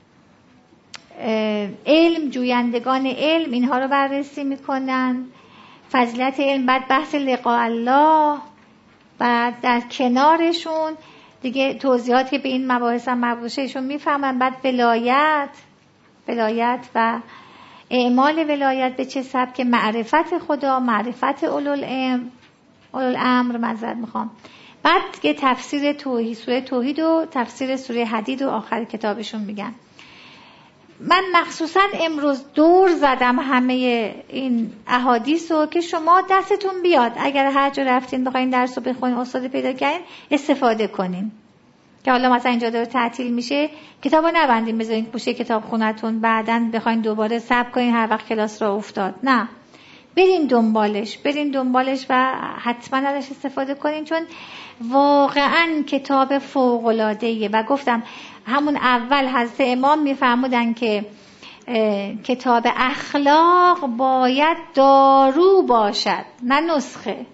S1: علم، جویندگان علم اینها رو بررسی میکنن، فضیلت علم. بعد بحث لقاء الله، بعد در کنارشون دیگه توضیحات که به این مباحث هم مربوطه ایشون میفهمن. بعد ولایت، ولایت و اعمال ولایت به چه سبک، معرفت خدا، معرفت اولوالامر، اولوالامر معذرت میخوام. بعد که تفسیر توحید، سوره توحید و تفسیر سوره حدید و آخر کتابشون میگن. من مخصوصا امروز دور زدم همه این احادیث رو که شما دستتون بیاد اگر هر جا رفتین بخواین درس رو بخونین، استاد پیدا کردین، استفاده کنین. که حالا مثلا اینجا داره تعطیل میشه، کتابو نبندین بذارین گوشه کتاب خونتون، بعدن بخواین دوباره صبر کنین هر وقت کلاس را افتاد. نه، برین دنبالش، برین دنبالش و حتما ازش استفاده کنین، چون واقعا کتاب فوق‌العاده‌ایه. و گفتم همون اول حضرت امام میفرمودن که کتاب اخلاق باید دارو باشد نه نسخه.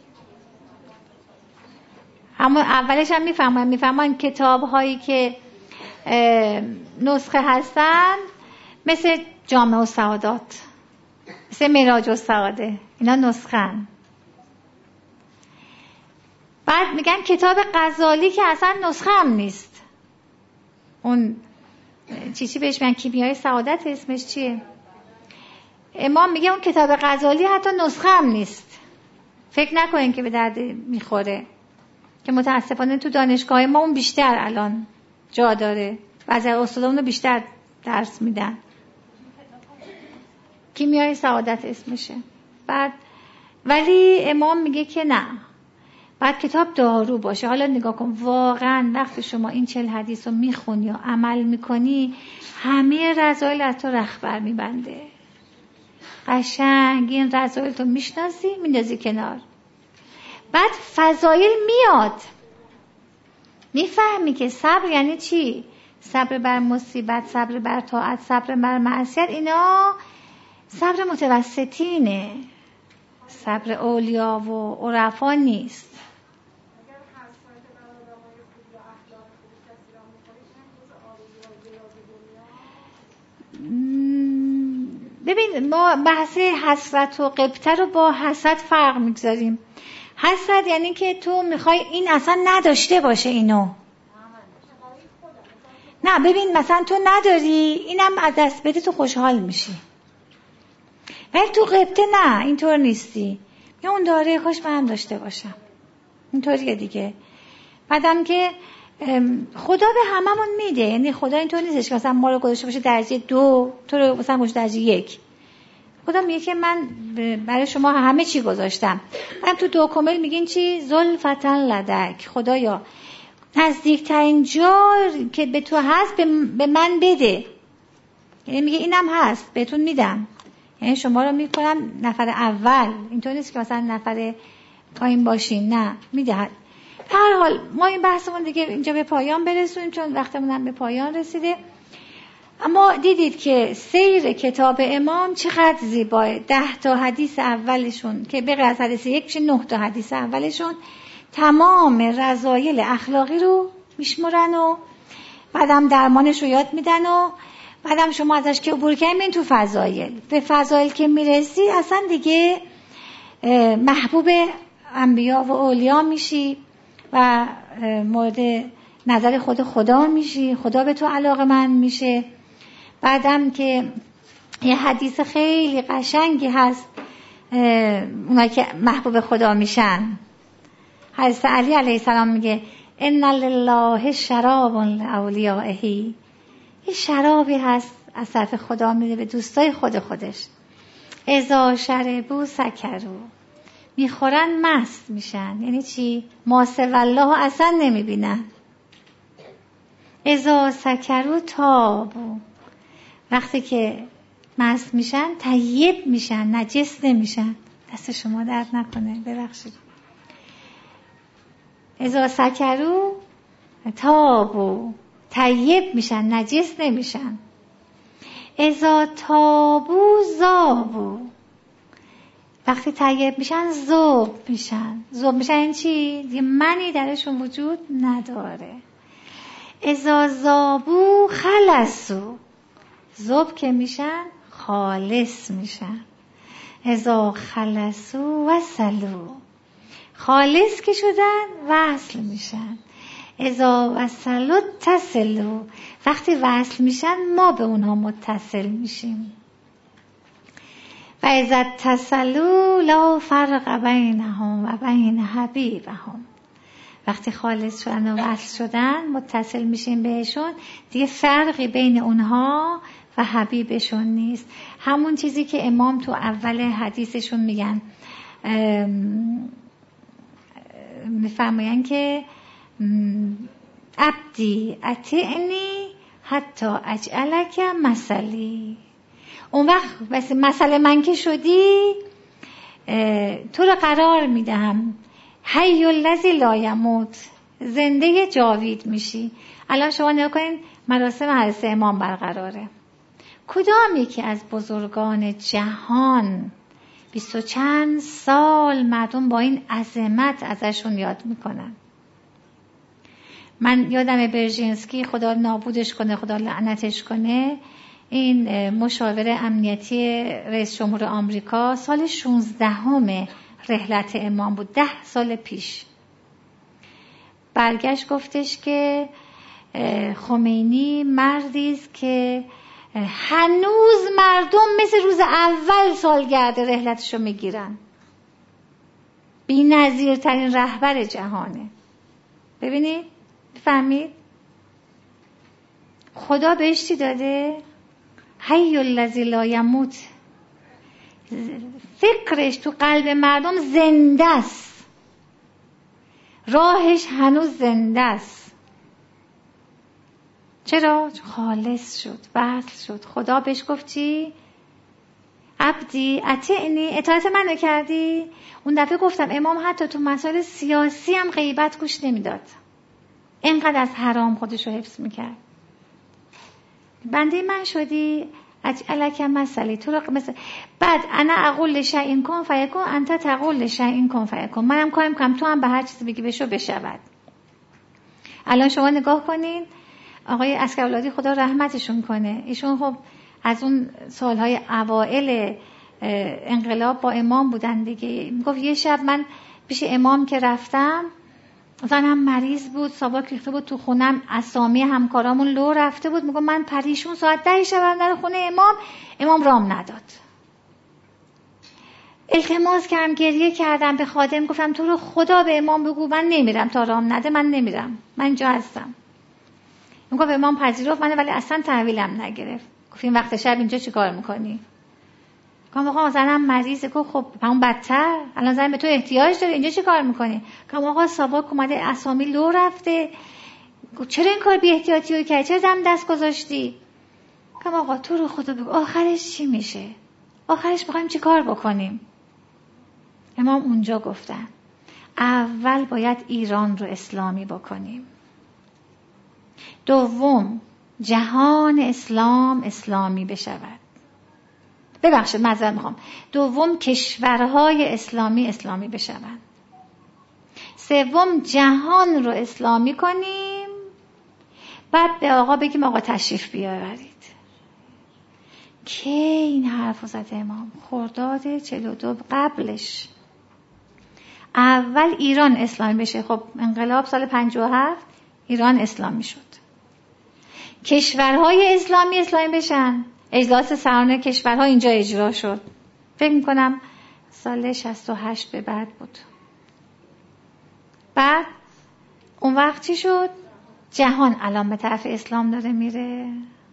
S1: همون اولش هم میفهمن میفهمن کتاب هایی که نسخه هستن مثل جامع السعادات، مثل معراج السعاده، اینا نسخن. بعد میگن کتاب غزالی که اصلا نسخه هم نیست، اون چی چی بهش میگن کیمیای سعادت، اسمش چیه؟ امام میگه اون کتاب غزالی حتی نسخه هم نیست، فکر نکنین که به درد میخوره. که متاسفانه تو دانشگاه ما اون بیشتر الان جا داره و از استادان رو بیشتر درس میدن. کیمیای سعادت اسمشه. بعد ولی امام میگه که نه، بعد کتاب دارو باشه. حالا نگاه کن، واقعا وقتی شما این چهل حدیث رو میخونی و عمل میکنی همه رذایل از تو رخبر میبنده. قشنگ این رذایل تو میشناسی میندازی کنار. بعد فضایل میاد، میفهمی که صبر یعنی چی، صبر بر مصیبت، صبر بر طاعت، صبر بر معصیت، اینا صبر متوسطینه، صبر اولیا و عرفا نیست. ببین ما بحث حسرت و غبطه رو با حسد فرق میگذاریم. حسد یعنی که تو میخوای این اصلا نداشته باشه اینو. نه ببین مثلا تو نداری اینم از دست بده تو خوشحال میشی، ولی تو غبطه نه اینطور نیستی، یا اون داره خوش من داشته باشم، اینطوریه دیگه. بعدم که خدا به هممون میده، یعنی خدا اینطور نیستش که مثلا ما رو گذاشته باشه درجه دو تو رو مثلا گذاشته درجه یک. خدا میگه که من برای شما همه چی گذاشتم. من تو دو کامل میگین چی؟ زلفتن لدک، خدایا نزدیکترین جا که به تو هست به من بده. یعنی میگه اینم هست بهتون میدم، یعنی شما رو میکنم نفر اول. اینطور نیست که مثلا نفر پایین باشین، نه میده. به هر حال ما این بحثمون دیگه اینجا به پایان برسونیم چون وقتمون هم به پایان رسیده. اما دیدید که سیر کتاب امام چقدر زیباه. ده تا حدیث اولشون که به غیر از حدیث یک میشه نه تا حدیث اولشون تمام رذایل اخلاقی رو میشمرن و بعدم درمانش رو یاد میدن و بعدم شما ازش که عبور کنین تو فضایل. به فضایل که میرسی اصلا دیگه محبوب انبیا و اولیا میشی و مورد نظر خود خدا میشی، خدا به تو علاقه‌مند میشه. بعدم که یه حدیث خیلی قشنگی هست اونایی که محبوب خدا میشن، حضرت علی علیه السلام میگه ان لله شراب لاولیائه، یه شرابی هست از طرف خدا میده به دوستای خود خودش. اذا شربوا سکروا، میخورن مست میشن. یعنی چی؟ ما سوی الله اصلا نمیبینن. اذا سکروا تابوا، وقتی که مست میشن طیب میشن، نجس نمیشن. دست شما درد نکنه، ببخشید. اذا سکروا تابوا، طیب میشن، نجس نمیشن. اذا تابوا ذابوا، وقتی طیب میشن ذوب میشن. ذوب میشن این چی؟ یه منی درشون وجود نداره. اذا ذابوا خلصوا، ذوب که میشن خالص میشن. اذا خلصوا وصلوا، خالص که شدن وصل میشن. اذا وصلوا اتصلوا، وقتی وصل میشن ما به اونها متصل میشیم. و اذا اتصلوا لا فرق بینهم و بین حبیبهم، وقتی خالص شدن و وصل شدن متصل میشیم بهشون، دیگه فرقی بین اونها و حبیبشون نیست. همون چیزی که امام تو اول حدیثشون میگن، میفرماین که عبدی اطیعنی حتی اجعلک مثلی. اون وقت بس مثل من که شدی تو رو قرار میدم حی الذی لا یموت، زنده جاوید میشی. الان شما نگاه کنین مراسم حضرت امام برقراره، کدام یکی از بزرگان جهان بیست و چند سال مردم با این عظمت ازشون یاد میکنن. من یادم برژینسکی، خدا نابودش کنه، خدا لعنتش کنه، این مشاور امنیتی رئیس جمهور آمریکا، سال شانزدهم رحلت امام بود، ده سال پیش برگشت گفتش که خمینی مردی است که هنوز مردم مثل روز اول سالگرد رحلتشو میگیرن. بی‌نظیرترین رهبر جهانه. ببینید، فهمید؟ خدا بهش چی داده؟ حی الذی لا یموت. فکرش تو قلب مردم زنده است، راهش هنوز زنده است. چرا؟ خالص شد، وصل شد. خدا بهش گفت چی؟ عبدی اطیعنی، اطاعت منو کردی؟ اون دفعه گفتم امام حتی تو مسائل سیاسی هم غیبت گوش نمیداد، اینقدر از حرام خودشو حفظ میکرد. بنده من شدی اجعلک مثلی، تو رو مثل بعد انا اقول شیء کن فیکون انت تقول شیء کن فیکون، منم کارم کنم تو هم به هر چیزی بگی بشو بشود. الان شما نگاه کنین آقای عسکرولادی خدا رحمتشون کنه، ایشون خب از اون سالهای اوائل انقلاب با امام بودن دیگه. میگفت یه شب من پیش امام که رفتم، زنم مریض بود، ساواک ریخته بود تو خونم، اسامی همکارامون لو رفته بود. میگم من پریشون ساعت ده شبم در خونه امام، امام رام نداد. التماس کردم، گریه کردم، به خادم گفتم تو رو خدا به امام بگو من نمیرم تا رام نده، من نمیرم، من اینجا هستم. میگم امام پذیرفت منو، ولی اصلا تحویلم نگرفت. گفت این وقت شب اینجا چیکار میکنی؟ گفتم آقا زنم مریضه. گفت خب همون بدتر، الان زن به تو احتیاج داره، اینجا چی کار میکنی؟ گفتم آقا ساواک اومده اسامی لو رفته. گفت چرا این کار بی احتیاطی رو کردی؟ چرا دم دست گذاشتی؟ گفتم آقا تو رو خدا بگو آخرش چی میشه؟ آخرش میخوایم چی کار بکنیم؟ امام اونجا گفتن اول باید ایران رو اسلامی بکنیم، دوم جهان اسلام اسلامی بشود، ببخشید معذرت میخوام، دوم کشورهای اسلامی اسلامی بشوند، سوم جهان رو اسلامی کنیم، بعد به آقا بگیم آقا تشریف بیاورید. که این حرف زد امام خرداد چهل و دو قبلش. اول ایران اسلامی بشه. خب انقلاب سال پنجاه و هفت ایران اسلامی شد، کشورهای اسلامی اسلامی بشن. اجلاس سران کشورها اینجا اجرا شد، فکر میکنم سال شصت و هشت به بعد بود. بعد اون وقت چی شد؟ جهان الان به طرف اسلام داره میره.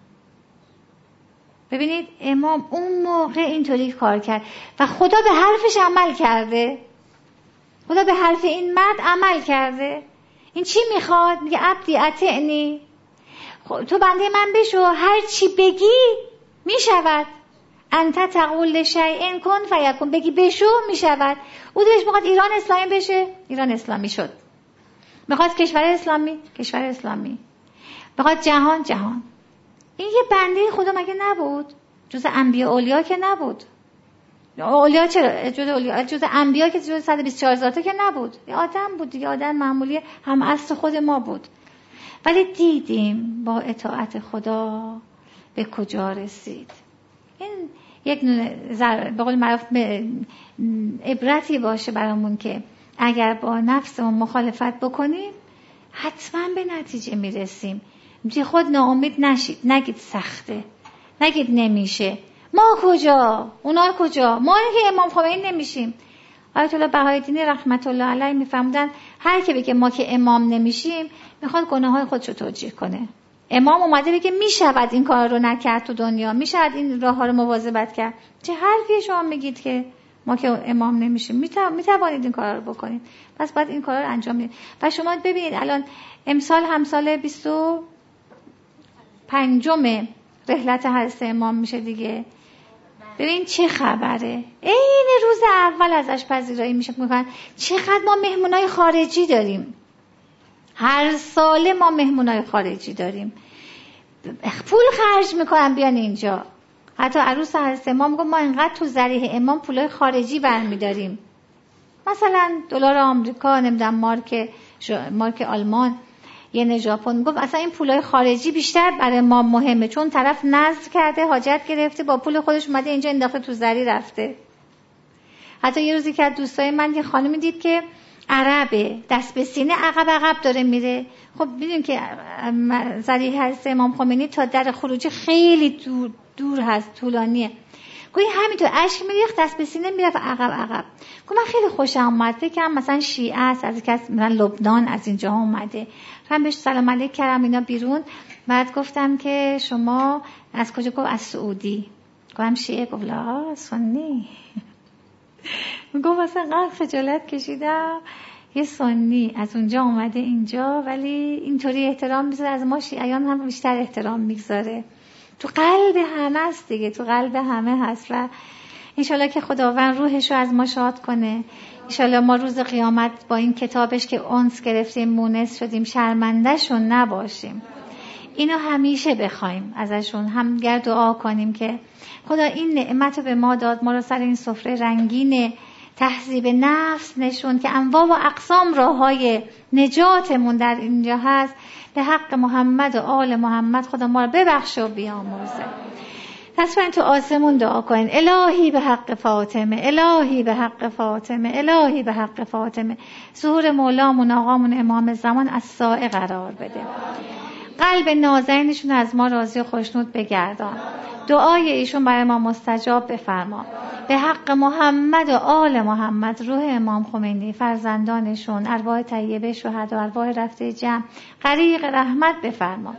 S1: ببینید امام اون موقع اینطوری کار کرد و خدا به حرفش عمل کرده. خدا به حرف این مرد عمل کرده. این چی میخواد؟ میگه عبدی اطیعنی، تو بنده من بشو، هر چی بگی میشود. انت تقول لشیء کن فیکون، بگی بشو میشود. او دلش میخواد ایران اسلامی بشه، ایران اسلامی شد. میخواد کشور اسلامی، کشور اسلامی. میخواد جهان، جهان. این یه بنده خدا مگه نبود؟ جز انبیا اولیا که نبود. اولیا چرا؟ جز اولیا، جز انبیا که جز صد و بیست و چهار ذاته که نبود. یه آدم بود دیگه، آدم معمولی هم اصل خود ما بود. ولی دیدیم با اطاعت خدا به کجا رسید. این یک به قول معروف عبرتی باشه برامون که اگر با نفسمون مخالفت بکنیم حتما به نتیجه میرسیم. بی خود ناامید نشید، نگید سخته، نگید نمیشه. ما کجا؟ اونا کجا؟ ما که امام خمینی نمیشیم. آیت الله بهاءالدین رحمت الله علیه میفهمدن هر کی بگه ما که امام نمیشیم میخواد گناههای خودشو توجیه کنه. امام اومده بگه میشود این کار رو نکرد تو دنیا، میشود این راه ها رو مواظبت کرد. چه حرفی شما میگید که ما که امام نمیشیم؟ میتوانید این کار رو بکنید، پس باید این کار رو انجام بدید. و شما ببینید الان امسال همسال بیست و پنجم رحلت حضرت امام میشه دیگه. ببین چه خبره، این روز اول ازش پذیرایی میشه. میگن چقدر ما مهمونای خارجی داریم، هر ساله ما مهمونای خارجی داریم، پول خرج میکنن بیان اینجا. حتی عروس حضرت امام میگه ما اینقدر تو ذریح امام پولای خارجی برمیداریم، مثلا دلار آمریکا، نمیدونم مارک مارک آلمان، ین ژاپن. میگم اصلا این پولای خارجی بیشتر برای ما مهمه، چون طرف نذر کرده، حاجت گرفته، با پول خودش اومده اینجا انداخته تو زری رفته. حتی یه روزی که از دوستای من یه خانمی دید که عربه، دست به سینه عقب عقب داره میره. خب میدونیم که ذریح حضرت امام خمینی تا در خروجی خیلی دور دور هست، طولانیه. گویی همینطور اشک میریخت، دست به سینه میرفت عقب عقب. گفتم من خیلی خوشم اومد، فکرم مثلا شیعه است، از کس مثلا لبنان از اینجا اومده. من بهش سلام علیک کردم اینا بیرون. بعد گفتم که شما از کجا؟ گفت از سعودی. گفتم شیعه؟ گفت لا سنی. گفت اصلا قد خجالت کشیدم، یه سنی از اونجا اومده اینجا، ولی اینطوری احترام میذاره، از ما شیعیان هم بیشتر احترام میذاره. تو قلب همه هست دیگه، تو قلب همه هست. و انشالله که خداوند روحش رو از ما شاد کنه. انشالله ما روز قیامت با این کتابش که انس گرفتیم، مونس شدیم، شرمنده‌شون نباشیم. اینو همیشه بخوایم ازشون، همگر دعا کنیم که خدا این نعمت رو به ما داد، ما رو سر این سفره رنگین تهذیب نفس نشون که انواع و اقسام راههای نجاتمون در اینجا هست. به حق محمد و آل محمد خدا ما رو ببخشه و بیامرزه. پس برین تو آسمون دعا کنین الهی به حق فاطمه، الهی به حق فاطمه، الهی به حق فاطمه ظهور مولامون آقامون امام زمان از سایه قرار بده. قلب نازنینشون از ما راضی و خوشنود بگردان. دعای ایشون برای ما مستجاب بفرما. به حق محمد و آل محمد روح امام خمینی، فرزندانشون، ارواح طیبه شهدا، ارواح رفته جمع غریق رحمت بفرما.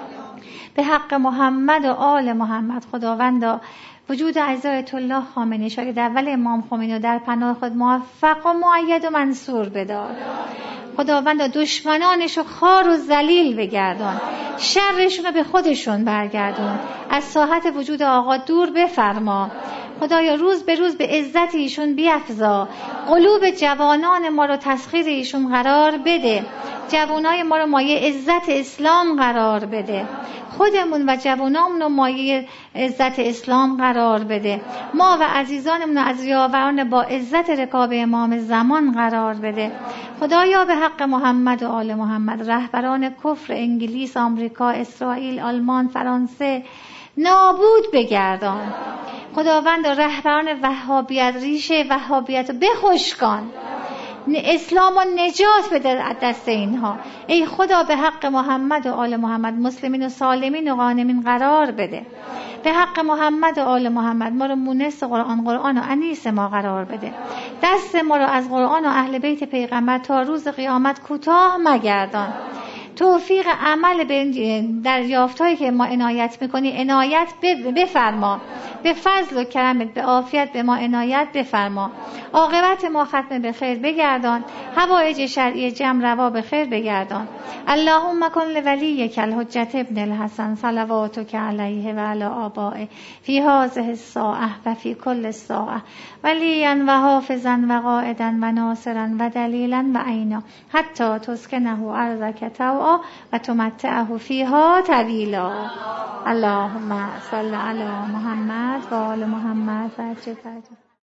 S1: به حق محمد و آل محمد خداوندا وجود اعضای آیت الله خامنه‌ای شاگرد اول امام خمینی در پناه خود موفق و مؤید و منصور بدار. خداوندا دشمنانشو خار و ذلیل بگردان، شرشون رو به خودشون برگردون، از ساحت وجود آقا دور بفرما. خدایا روز به روز به عزت ایشون بیفزا، قلوب جوانان ما رو تسخیر ایشون قرار بده، جوانای ما رو مایه عزت اسلام قرار بده، خودمون و جوانامون رو مایه عزت اسلام قرار بده، ما و عزیزانمون رو از یاوران با عزت رکاب امام زمان قرار بده. خدایا به حق محمد و آل محمد رهبران کفر انگلیس، آمریکا، اسرائیل، آلمان، فرانسه نابود بگردان. خداوند رهبران وهابیت، ریشه وهابیت رو بخشکان، اسلام و نجات بده از دست اینها. ای خدا به حق محمد و آل محمد مسلمین و سالمین و غانمین قرار بده. به حق محمد و آل محمد ما رو مونس قرآن قرآن و انیس ما قرار بده. دست ما رو از قرآن و اهل بیت پیغمبر تا روز قیامت کوتاه مگردان. توفیق عمل به دریافت‌هایی که ما عنایت می‌کنی عنایت بفرما. به فضل و کرمت به عافیت به ما عنایت بفرما. عاقبت ما ختم به خیر بگردان، حوائج شرعی جمع روا به خیر بگردان. اللهم کن لولیک الحجة ابن الحسن صلواتک علیه و علی آبائه فی هذه الساعه و فی کل ساعه ولیا و حافظا و قائدا و ناصرا و دلیلا و عینا حتی تسکنه ارضک طوعا و تمتعه فیها طویلا. اللهم صل علی محمد و آل محمد و عجل فرجه.